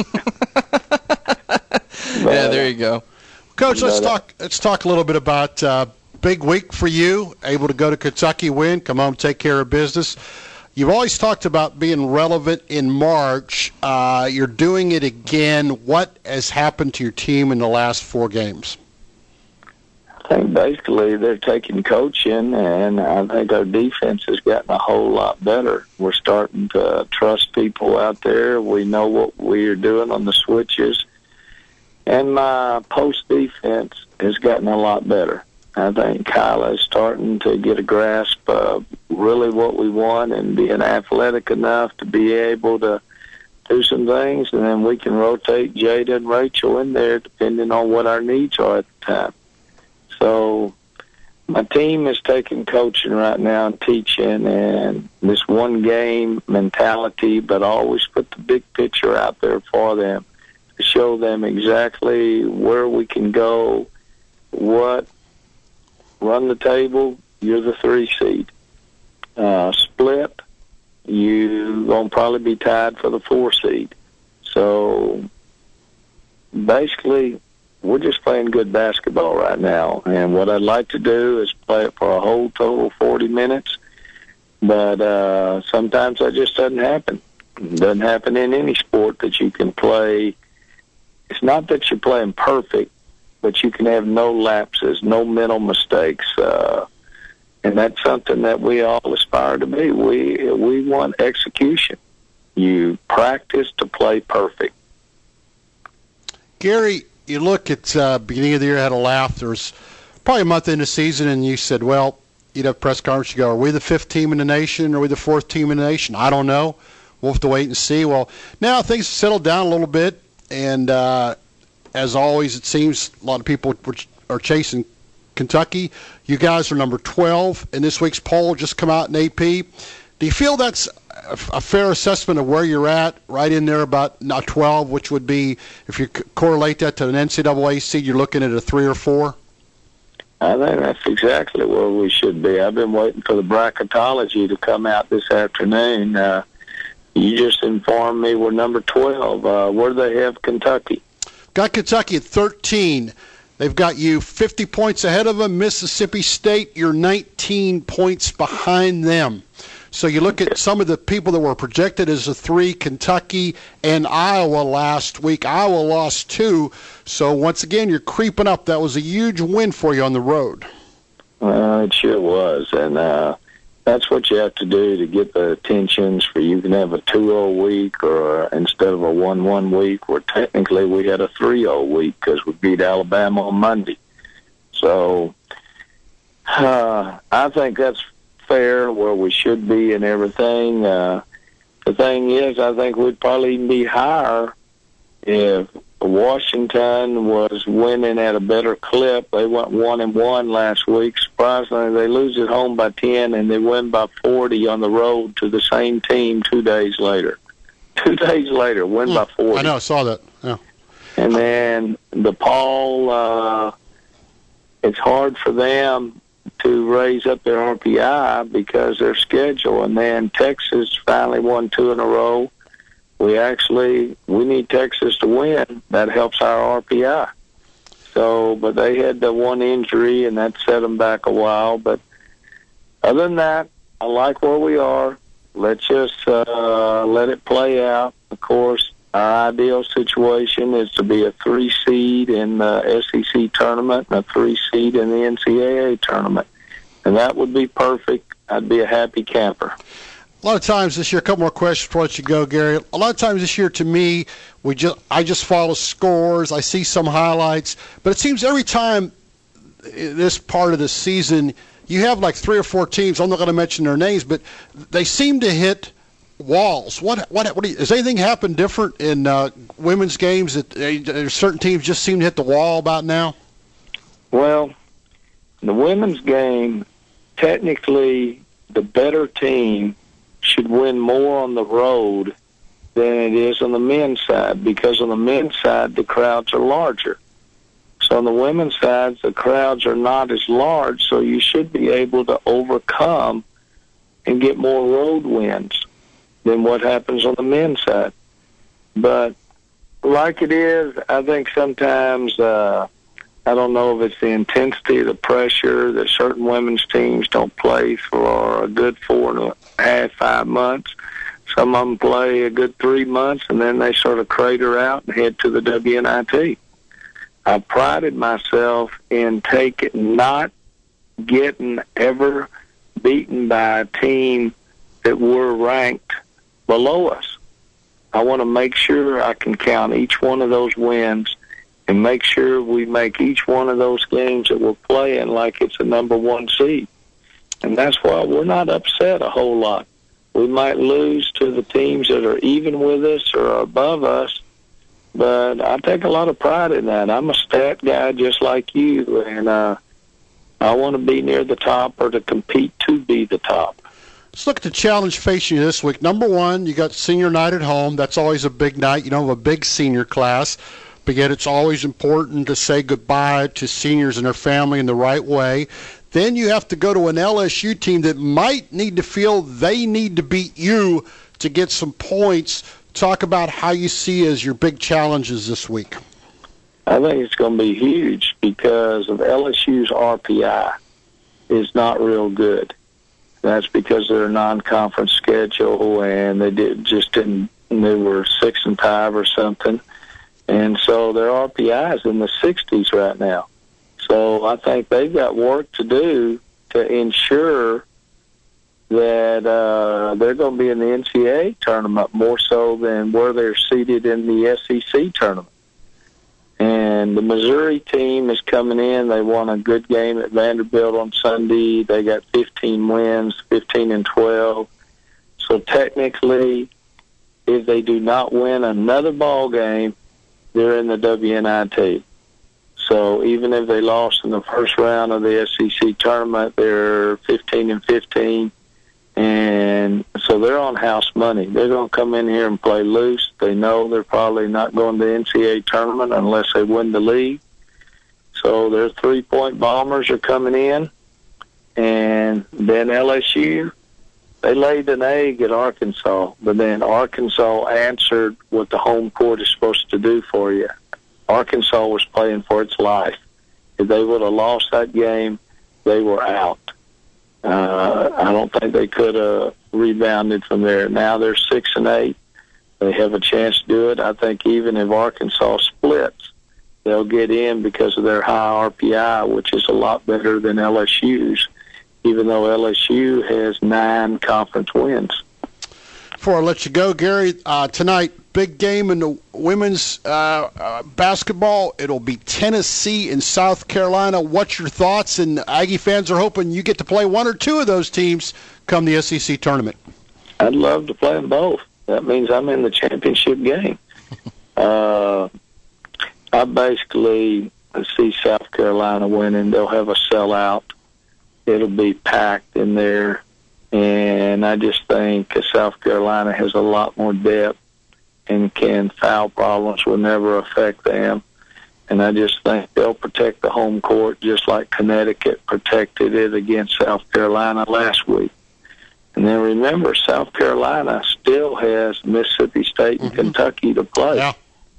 but, yeah, there you go. Coach, let's talk Let's talk a little bit about uh, big week for you, able to go to Kentucky, win, come home, take care of business. You've always talked about being relevant in March. Uh, you're doing it again. What has happened to your team in the last four games? I think basically they're taking coaching, and I think our defense has gotten a whole lot better. We're starting to trust people out there. We know what we're doing on the switches. And my post defense has gotten a lot better. I think Kyla is starting to get a grasp of really what we want and being athletic enough to be able to do some things, and then we can rotate Jada and Rachel in there depending on what our needs are at the time. So my team is taking coaching right now and teaching and this one game mentality, but always put the big picture out there for them to show them exactly where we can go, what, run the table, you're the three seed. uh, split, you're going to probably be tied for the four seed. So basically, we're just playing good basketball right now. And what I'd like to do is play it for a whole total forty minutes. But uh, sometimes that just doesn't happen. It doesn't happen in any sport that you can play. It's not that you're playing perfect, but you can have no lapses, no mental mistakes. Uh, and that's something that we all aspire to be. We, we want execution. You practice to play perfect. Gary, you look at uh, beginning of the year, had a laugh. There was probably a month into the season, and you said, well, you'd have a press conference, you go, are we the fifth team in the nation, or are we the fourth team in the nation? I don't know. We'll have to wait and see. Well, now things have settled down a little bit, and uh, as always, it seems a lot of people are chasing Kentucky. You guys are number twelve in this week's poll, just come out in A P. Do you feel that's a fair assessment of where you're at, right in there about not twelve, which would be, if you correlate that to an N C double A seed, you're looking at a three or four? I think that's exactly where we should be. I've been waiting for the bracketology to come out this afternoon. Uh, you just informed me we're number twelve. Uh, where do they have Kentucky? Got Kentucky at thirteen. They've got you fifty points ahead of them. Mississippi State, you're nineteen points behind them. So you look at some of the people that were projected as a three, Kentucky and Iowa last week. Iowa lost two. So once again, you're creeping up. That was a huge win for you on the road. Well, it sure was. And uh, that's what you have to do to get the attentions for you can have a two oh week or instead of a one one week, where technically we had a three oh week because we beat Alabama on Monday. So uh, I think that's fair where we should be and everything. Uh, the thing is, I think we'd probably even be higher if Washington was winning at a better clip. They went one and one last week. Surprisingly, they lose at home by ten and they win by forty on the road to the same team two days later. Two days later, win mm, by forty. I know, I saw that. Yeah. And then DePaul, uh, it's hard for them to raise up their R P I because their schedule. And then Texas finally won two in a row. We actually, we need Texas to win. That helps our R P I. So, but they had the one injury, and that set them back a while. But other than that, I like where we are. Let's just uh, let it play out. Of course, our ideal situation is to be a three seed in the S E C tournament and a three seed in the N C double A tournament. And that would be perfect. I'd be a happy camper. A lot of times this year, a couple more questions before I let you go, Gary. A lot of times this year, to me, we just I just follow scores. I see some highlights. But it seems every time this part of the season, you have like three or four teams. I'm not going to mention their names, but they seem to hit walls. What what what do you, has anything happened different in uh, women's games that uh, certain teams just seem to hit the wall about now? Well, the women's game, technically, the better team should win more on the road than it is on the men's side, because on the men's side the crowds are larger. So on the women's side the crowds are not as large, so you should be able to overcome and get more road wins than what happens on the men's side. But like it is, I think sometimes, uh, I don't know if it's the intensity of the pressure that certain women's teams don't play for a good four and a half, five months. Some of them play a good three months, and then they sort of crater out and head to the W N I T. I prided myself in taking, not getting ever beaten by a team that were ranked below us. I want to make sure I can count each one of those wins and make sure we make each one of those games that we're playing like it's a number one seed. And that's why we're not upset a whole lot. We might lose to the teams that are even with us or above us, but I take a lot of pride in that. I'm a stat guy just like you, and uh, I want to be near the top or to compete to be the top. Let's look at the challenge facing you this week. Number one, you got senior night at home. That's always a big night. You don't have a big senior class, but yet it's always important to say goodbye to seniors and their family in the right way. Then you have to go to an L S U team that might need to feel they need to beat you to get some points. Talk about how you see as your big challenges this week. I think it's going to be huge because of L S U's R P I is not real good. That's because of their non-conference schedule, and they did just didn't. They were six and five or something, and so their R P I is in the sixties right now. So I think they've got work to do to ensure that uh, they're going to be in the N C double A tournament more so than where they're seated in the S E C tournament. And the Missouri team is coming in. They won a good game at Vanderbilt on Sunday. They got fifteen wins, fifteen and twelve. So technically, if they do not win another ball game, they're in the W N I T. So even if they lost in the first round of the S E C tournament, they're fifteen and fifteen. And so they're on house money. They're going to come in here and play loose. They know they're probably not going to the N C double A tournament unless they win the league. So their three-point bombers are coming in. And then L S U, they laid an egg at Arkansas, but then Arkansas answered what the home court is supposed to do for you. Arkansas was playing for its life. If they would have lost that game, they were out. Uh, I don't think they could have rebounded from there. Now they're six and eight. They have a chance to do it. I think even if Arkansas splits, they'll get in because of their high R P I, which is a lot better than L S U's, even though L S U has nine conference wins. Before I let you go, Gary, uh, tonight, big game in the women's uh, uh, basketball. It'll be Tennessee and South Carolina. What's your thoughts? And Aggie fans are hoping you get to play one or two of those teams come the S E C tournament. I'd love to play them both. That means I'm in the championship game. uh, I basically see South Carolina winning. They'll have a sellout. It'll be packed in there. And I just think South Carolina has a lot more depth and can foul problems will never affect them. And I just think they'll protect the home court just like Connecticut protected it against South Carolina last week. And then remember, South Carolina still has Mississippi State and mm-hmm. Kentucky to play. Yeah.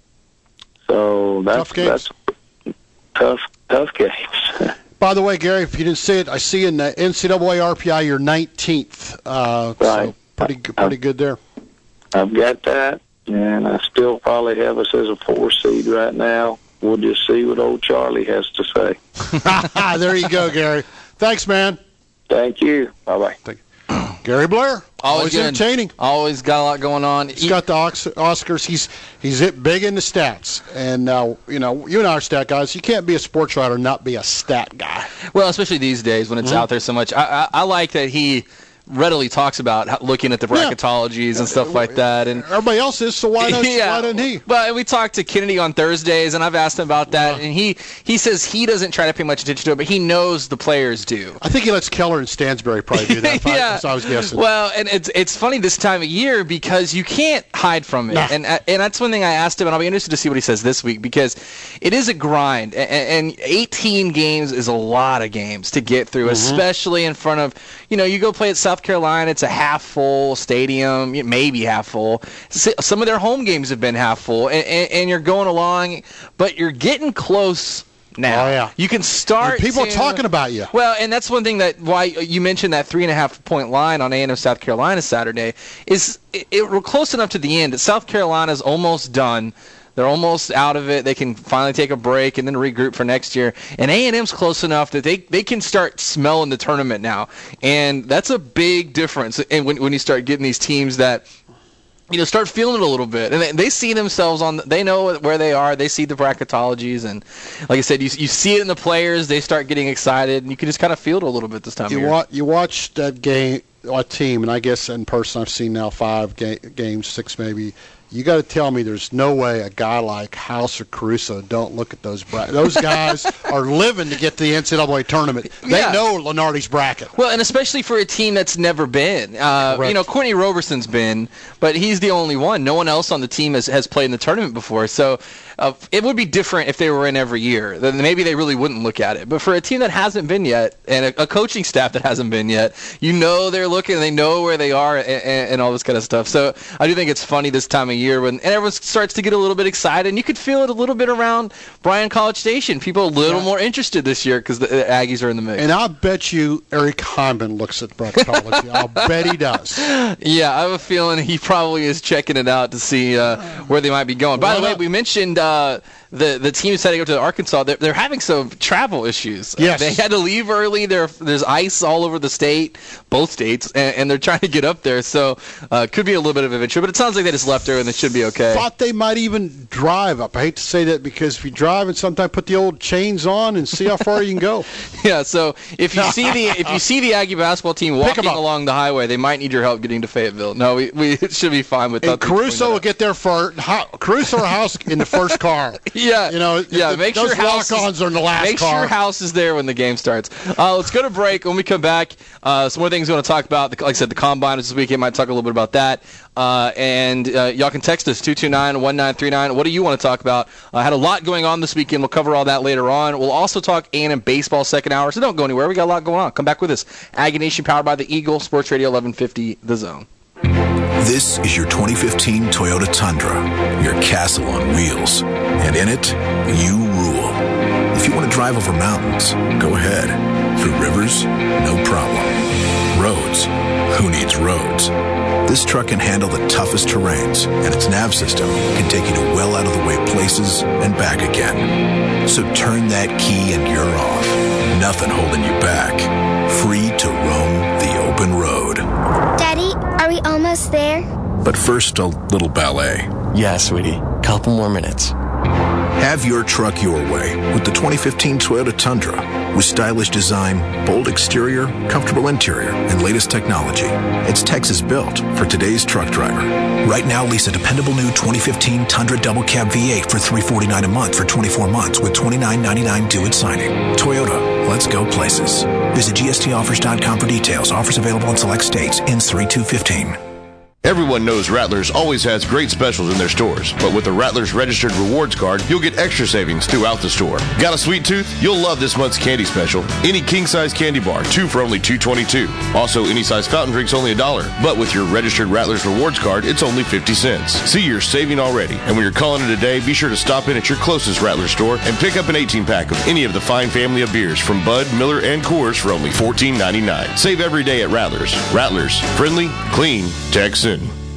So that's tough games. that's tough, tough games. By the way, Gary, if you didn't see it, I see in the N C double A R P I you're nineteenth. Uh, right. So pretty, pretty good there. I've got that, and I still probably have us as a four seed right now. We'll just see what old Charlie has to say. There you go, Gary. Thanks, man. Thank you. Bye-bye. Thank you. Gary Blair, always, always entertaining. Always got a lot going on. He's got the Oscars. He's he's hit big in the stats. And, uh, you know, you and I are stat guys. You can't be a sports writer and not be a stat guy. Well, especially these days when it's mm-hmm. out there so much. I, I, I like that he readily talks about how, looking at the bracketologies yeah. and stuff like that. And everybody else is, so why, not, yeah. why doesn't he? But we talked to Kennedy on Thursdays, and I've asked him about that, yeah. and he, he says he doesn't try to pay much attention to it, but he knows the players do. I think he lets Keller and Stansbury probably do that, yeah. I, I was guessing. Well, and it's it's funny this time of year because you can't hide from it. Nah. And and that's one thing I asked him, and I'll be interested to see what he says this week because it is a grind, and, and eighteen games is a lot of games to get through, mm-hmm. especially in front of, you know, you go play at South Carolina, it's a half-full stadium, maybe half-full. Some of their home games have been half-full, and, and, and you're going along, but you're getting close now. Oh, yeah. You can start. And people to, are talking about you. Well, and that's one thing that why you mentioned that three and a half point line on A and M South Carolina Saturday is it, it, we're close enough to the end that South Carolina's almost done. They're almost out of it. They can finally take a break and then regroup for next year. And A and M's close enough that they, they can start smelling the tournament now. And that's a big difference. And when when you start getting these teams that, you know, start feeling it a little bit. And they, they see themselves on, they know where they are. They see the bracketologies. And like I said, you you see it in the players. They start getting excited. And you can just kind of feel it a little bit this time you of year. Wa- you watch that game, a team, and I guess in person I've seen now five ga- games, six maybe. you got to tell me there's no way a guy like House or Caruso don't look at those brackets. Those guys are living to get to the N C double A tournament. They Yeah. know Lenardi's bracket. Well, and especially for a team that's never been. Uh, you know, Courtney Roberson's been, but he's the only one. No one else on the team has, has played in the tournament before. So uh, it would be different if they were in every year. Then maybe they really wouldn't look at it. But for a team that hasn't been yet, and a, a coaching staff that hasn't been yet, you know they're looking, they know where they are, and, and, and all this kind of stuff. So I do think it's funny this time of year when and everyone starts to get a little bit excited, and you could feel it a little bit around Bryan College Station. People a little yeah. more interested this year because the, the Aggies are in the mix. And I bet you Eric Hyman looks at bracketology. I'll bet he does. Yeah, I have a feeling he probably is checking it out to see uh, where they might be going. By well, the way, we mentioned uh, the the team's heading up to Arkansas. They're, they're having some travel issues. Yes. They had to leave early. There, There's ice all over the state, both states, and, and they're trying to get up there. So uh, could be a little bit of an adventure, but it sounds like they just left there and they should be okay. Thought they might even drive up. I hate to say that because if you drive and sometimes put the old chains on and see how far you can go. Yeah, so if you see the if you see the Aggie basketball team walking along the highway, they might need your help getting to Fayetteville. No, we, we it should be fine with that. And Caruso will get there first. Caruso or House in the first car. Yeah, you know. Yeah, the, make those sure House lock-ons are in the last make car. Make sure House is there when the game starts. Uh, let's go to break. When we come back, uh, some more things we want to talk about. Like I said, the combine is this weekend. Might talk a little bit about that. Uh, and uh, y'all can text us two two nine, one nine three nine. What do you want to talk about? I uh, had a lot going on this weekend. We'll cover all that later on. We'll also talk A and M baseball second hour. So don't go anywhere. We got a lot going on. Come back with us. Aggie Nation powered by the Eagle. Sports Radio eleven fifty. The Zone. This is your twenty fifteen Toyota Tundra, your castle on wheels. And in it, you rule. If you want to drive over mountains, go ahead. Through rivers, no problem. Roads, who needs roads? This truck can handle the toughest terrains, and its nav system can take you to well out of the way places and back again. So turn that key and you're off. Nothing holding you back. Free to roam the open road. Daddy, are we almost there? But first, a little ballet. Yeah, sweetie. Couple more minutes. Have your truck your way with the twenty fifteen Toyota Tundra. With stylish design, bold exterior, comfortable interior, and latest technology. It's Texas built for today's truck driver. Right now, lease a dependable new twenty fifteen Tundra Double Cab V eight for three hundred forty-nine dollars a month for twenty-four months with twenty-nine ninety-nine due at signing. Toyota, let's go places. Visit G S T offers dot com for details. Offers available in select states. Ends three two fifteen. Everyone knows Rattlers always has great specials in their stores, but with the Rattlers Registered Rewards Card, you'll get extra savings throughout the store. Got a sweet tooth? You'll love this month's candy special. Any king-size candy bar, two for only two twenty-two. Also, any size fountain drinks only a dollar. But with your Registered Rattlers Rewards Card, it's only fifty cents. See, you're saving already. And when you're calling it a day, be sure to stop in at your closest Rattlers store and pick up an eighteen-pack of any of the fine family of beers from Bud, Miller, and Coors for only fourteen ninety-nine. Save every day at Rattlers. Rattlers, friendly, clean, Texan.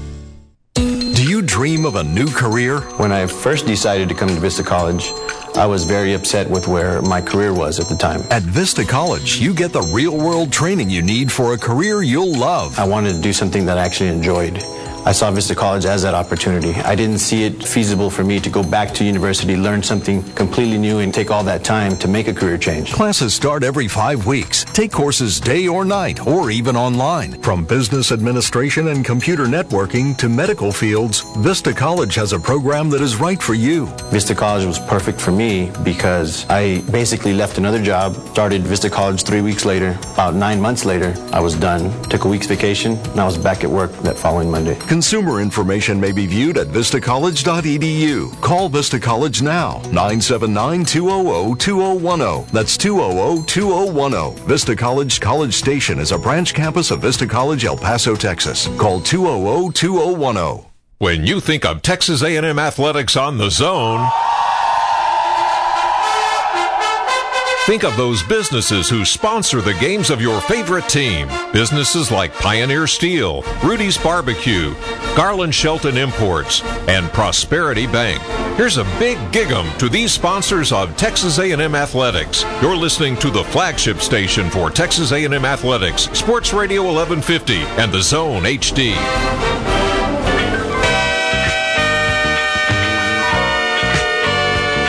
Do you dream of a new career? When I first decided to come to Vista College, I was very upset with where my career was at the time. At Vista College, you get the real-world training you need for a career you'll love. I wanted to do something that I actually enjoyed. I saw Vista College as that opportunity. I didn't see it feasible for me to go back to university, learn something completely new, and take all that time to make a career change. Classes start every five weeks. Take courses day or night, or even online. From business administration and computer networking to medical fields, Vista College has a program that is right for you. Vista College was perfect for me because I basically left another job, started Vista College three weeks later. About nine months later, I was done, took a week's vacation, and I was back at work that following Monday. Consumer information may be viewed at vista college dot e d u. Call Vista College now, nine seven nine, two hundred, two thousand ten. That's two hundred, two thousand ten. Vista College College Station is a branch campus of Vista College, El Paso, Texas. Call two hundred, two thousand ten. When you think of Texas A and M athletics on the Zone, think of those businesses who sponsor the games of your favorite team. Businesses like Pioneer Steel, Rudy's Barbecue, Garland Shelton Imports, and Prosperity Bank. Here's a big gig-em to these sponsors of Texas A and M Athletics. You're listening to the flagship station for Texas A and M Athletics, Sports Radio eleven fifty, and The Zone H D.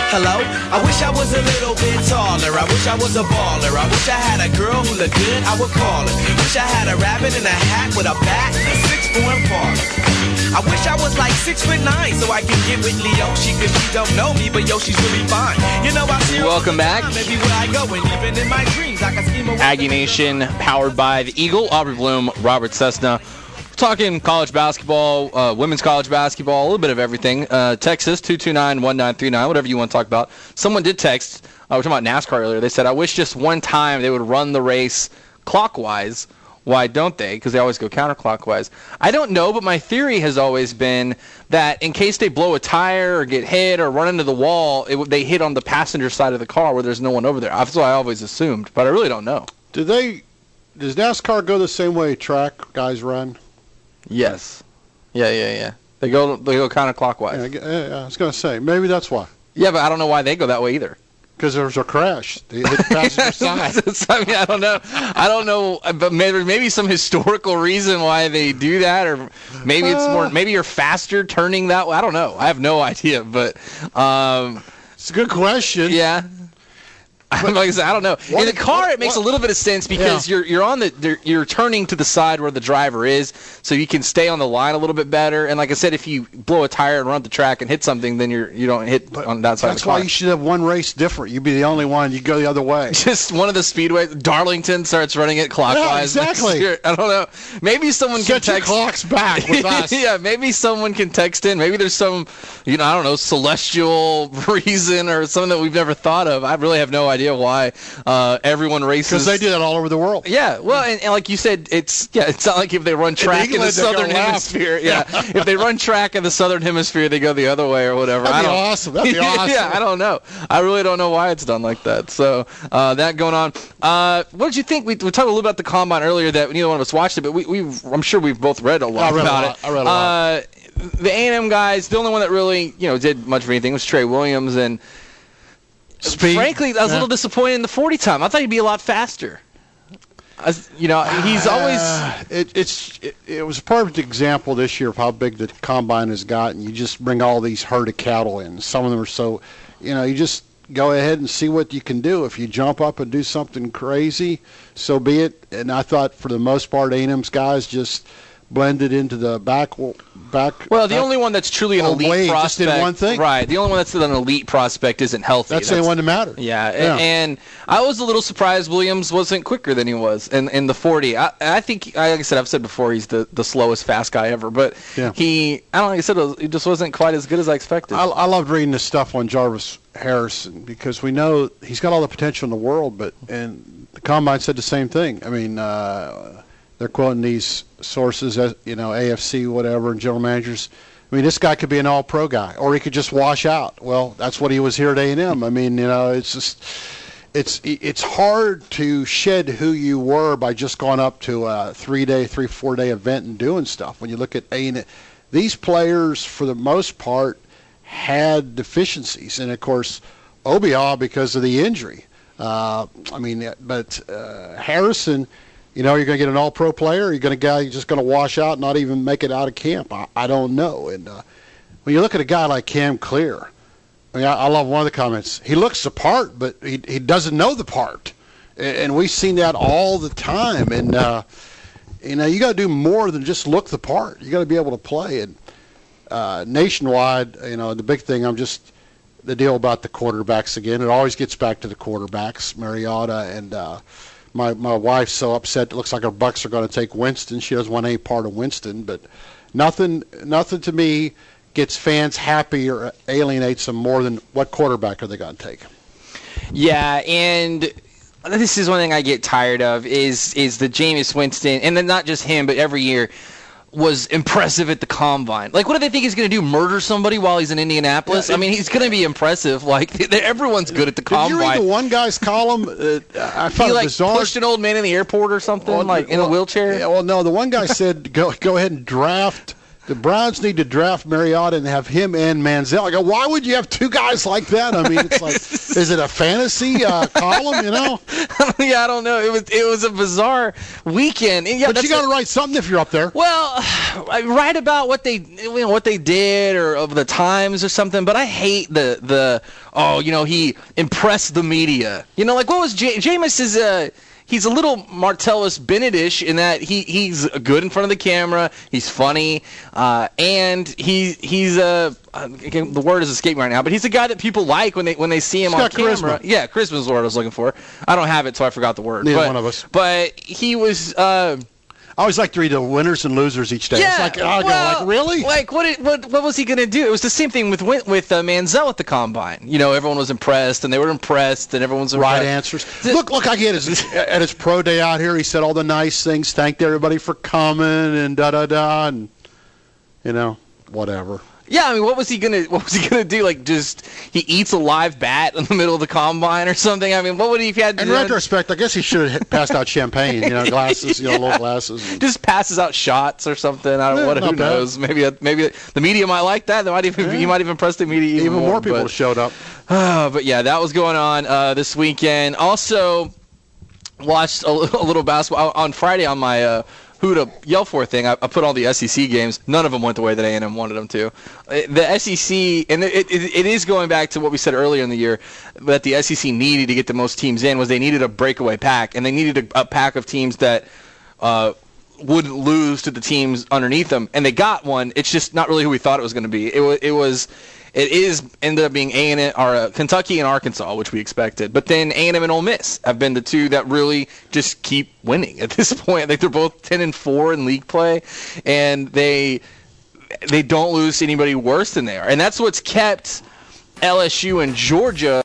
Hello? I wish I was a little bit taller. I wish I was a baller. I wish I had a girl who looked good, I would call her. Wish I had a rabbit in a hat with a bat and a six-form parlor. I wish I was like six foot nine so I could get with Leoshi, cause she don't know me, but yo, she's really fine. You know, I see her Welcome back. Maybe where I go, and even in my dreams, I can scheme away. Aggie Nation, powered by the Eagle, Aubrey Bloom, Robert Cessna. We're talking college basketball, uh, women's college basketball, a little bit of everything. Uh, Texas, two two nine, one nine three nine, whatever you want to talk about. Someone did text, uh, we were talking about NASCAR earlier, they said, I wish just one time they would run the race clockwise. Why don't they? Because they always go counterclockwise. I don't know, but my theory has always been that in case they blow a tire or get hit or run into the wall, it, they hit on the passenger side of the car where there's no one over there. That's what I always assumed, but I really don't know. Do they? Does NASCAR go the same way track guys run? Yes. Yeah, yeah, yeah. They go they go counterclockwise. Yeah, yeah, I was going to say, maybe that's why. Yeah, but I don't know why they go that way either. Because there's a crash. They hit the passenger side. I mean, I don't know. I don't know, but maybe, maybe some historical reason why they do that, or maybe it's more. Maybe you're faster turning that way. I don't know. I have no idea, but um, it's a good question. Yeah. Like I said, I don't know. In the car, what, it makes what, a little bit of sense because yeah. you're you're on the you're turning to the side where the driver is, so you can stay on the line a little bit better. And like I said, if you blow a tire and run the track and hit something, then you're you don't hit but on that side of the car. That's why you should have one race different. You'd be the only one. You go the other way. Just one of the speedways. Darlington starts running it clockwise. Yeah, exactly. I don't know. Maybe someone Set can text. Your clocks back with us. Yeah, maybe someone can text in. Maybe there's some, you know, I don't know, celestial reason or something that we've never thought of. I really have no idea why. Uh, everyone races because they do that all over the world. Yeah, well, and, and like you said, it's yeah, it's not like if they run track in, in the southern hemisphere. Yeah, if they run track in the southern hemisphere, they go the other way or whatever. That'd I be don't, awesome. That'd be awesome. Yeah, I don't know. I really don't know why it's done like that. So uh, that going on. Uh, what did you think? We, we talked a little about the combine earlier. That neither one of us watched it, but we we I'm sure we've both read a lot I read about a lot. it. I read a lot. Uh, the A and M guys, the only one that really you know did much of anything was Trey Williams and. Speed. Frankly, I was yeah. a little disappointed in the forty time. I thought he'd be a lot faster. I, you know, he's always. Uh, it, it's it, it was a perfect example this year of how big the combine has gotten. You just bring all these herd of cattle in. Some of them are so, you know, you just go ahead and see what you can do. If you jump up and do something crazy, so be it. And I thought for the most part, A and M's guys just blended into the back. back well, the back, only one that's truly an elite way, prospect. Just did one thing. Right. The only one that's an elite prospect isn't healthy. That's, that's the only one that matters. Yeah, yeah. And, and I was a little surprised Williams wasn't quicker than he was in, in the forty. I, I think, like I said, I've said before, he's the, the slowest fast guy ever. But yeah. he, I don't know, like I said, he just wasn't quite as good as I expected. I, I loved reading this stuff on Jarvis Harrison because we know he's got all the potential in the world, but and the combine said the same thing. I mean, uh, they're quoting these sources, you know, A F C, whatever, and general managers. I mean, this guy could be an all-pro guy, or he could just wash out. Well, that's what he was here at A and M. I mean, you know, it's just, it's it's hard to shed who you were by just going up to a three-day, three, four-day event and doing stuff. When you look at A and M, these players, for the most part, had deficiencies, and of course, Obiah because of the injury. Uh, I mean, but uh, Harrison. You know, you're going to get an all-pro player. You're going to guy just going to wash out, not even make it out of camp. I, I don't know. And uh, when you look at a guy like Cam Clear, I mean, I, I love one of the comments. He looks the part, but he he doesn't know the part, and, and we've seen that all the time. And uh, you know, you got to do more than just look the part. You got to be able to play. And uh, nationwide, you know, the big thing. I'm just the deal about the quarterbacks again. It always gets back to the quarterbacks, Mariota and. Uh, My my wife's so upset. It looks like our Bucks are going to take Winston. She doesn't want any part of Winston. But nothing nothing to me gets fans happy or alienates them more than what quarterback are they going to take. Yeah, and this is one thing I get tired of is is the Jameis Winston, and then not just him, but every year was impressive at the combine. Like, what do they think he's going to do? Murder somebody while he's in Indianapolis? Yeah, it, I mean, he's going to be impressive. Like, everyone's good at the combine. Did you read the one guy's column? Uh, I found he, it like, bizarre. pushed an old man in the airport or something, well, like, in well, a wheelchair? Yeah, well, no, the one guy said, go go ahead and draft The Browns need to draft Mariota and have him and Manziel. I go, why would you have two guys like that? I mean, it's like, is it a fantasy uh, column, you know? Yeah, I don't know. It was it was a bizarre weekend. And yeah, but you got to write something if you're up there. Well, I write about what they you know, what they did or of the times or something, but I hate the, the oh, you know, he impressed the media. You know, like what was J- Jameis is a... He's a little Martellus Bennett-ish in that he, he's good in front of the camera, he's funny, uh, and he he's a uh, the word is escaping right now, but he's a guy that people like when they when they see him he's on got camera. Charisma. Yeah, charisma is the word I was looking for. I don't have it, so I forgot the word. Neither but, one of us. But he was. Uh, I always like to read the winners and losers each day. Yeah, it's like, I go, well, like, really? Like, what, it, what what was he going to do? It was the same thing with with uh, Manziel at the Combine. You know, everyone was impressed, and they were impressed, and everyone was impressed. Right answers. Look, look, I get his, at his pro day out here, he said all the nice things, thanked everybody for coming, and da-da-da, and, you know, whatever. Yeah, I mean, what was he gonna? What was he gonna do? Like, just he eats a live bat in the middle of the combine or something? I mean, what would he have had to In do? retrospect, I guess he should have passed out champagne, you know, glasses, you know, little glasses. Just passes out shots or something. I don't Yeah, know. What, not who bad. knows? Maybe maybe the media might like that. They might even Yeah. he might even impress the media even, Even more people but, showed up. Uh, but yeah, that was going on uh, this weekend. Also, watched a, a little basketball on Friday on my. Uh, who to yell for thing. I, I put all the S E C games. None of them went the way that A and M wanted them to. The S E C, and it, it, it is going back to what we said earlier in the year, that the S E C needed to get the most teams in was they needed a breakaway pack, and they needed a, a pack of teams that uh, wouldn't lose to the teams underneath them, and they got one. It's just not really who we thought it was going to be. It was, it was, it is ended up being A and M, or uh, Kentucky and Arkansas, which we expected. But then A and M and Ole Miss have been the two that really just keep winning at this point. I think they're both ten and four in league play, and they they don't lose to anybody worse than they are, and that's what's kept L S U and Georgia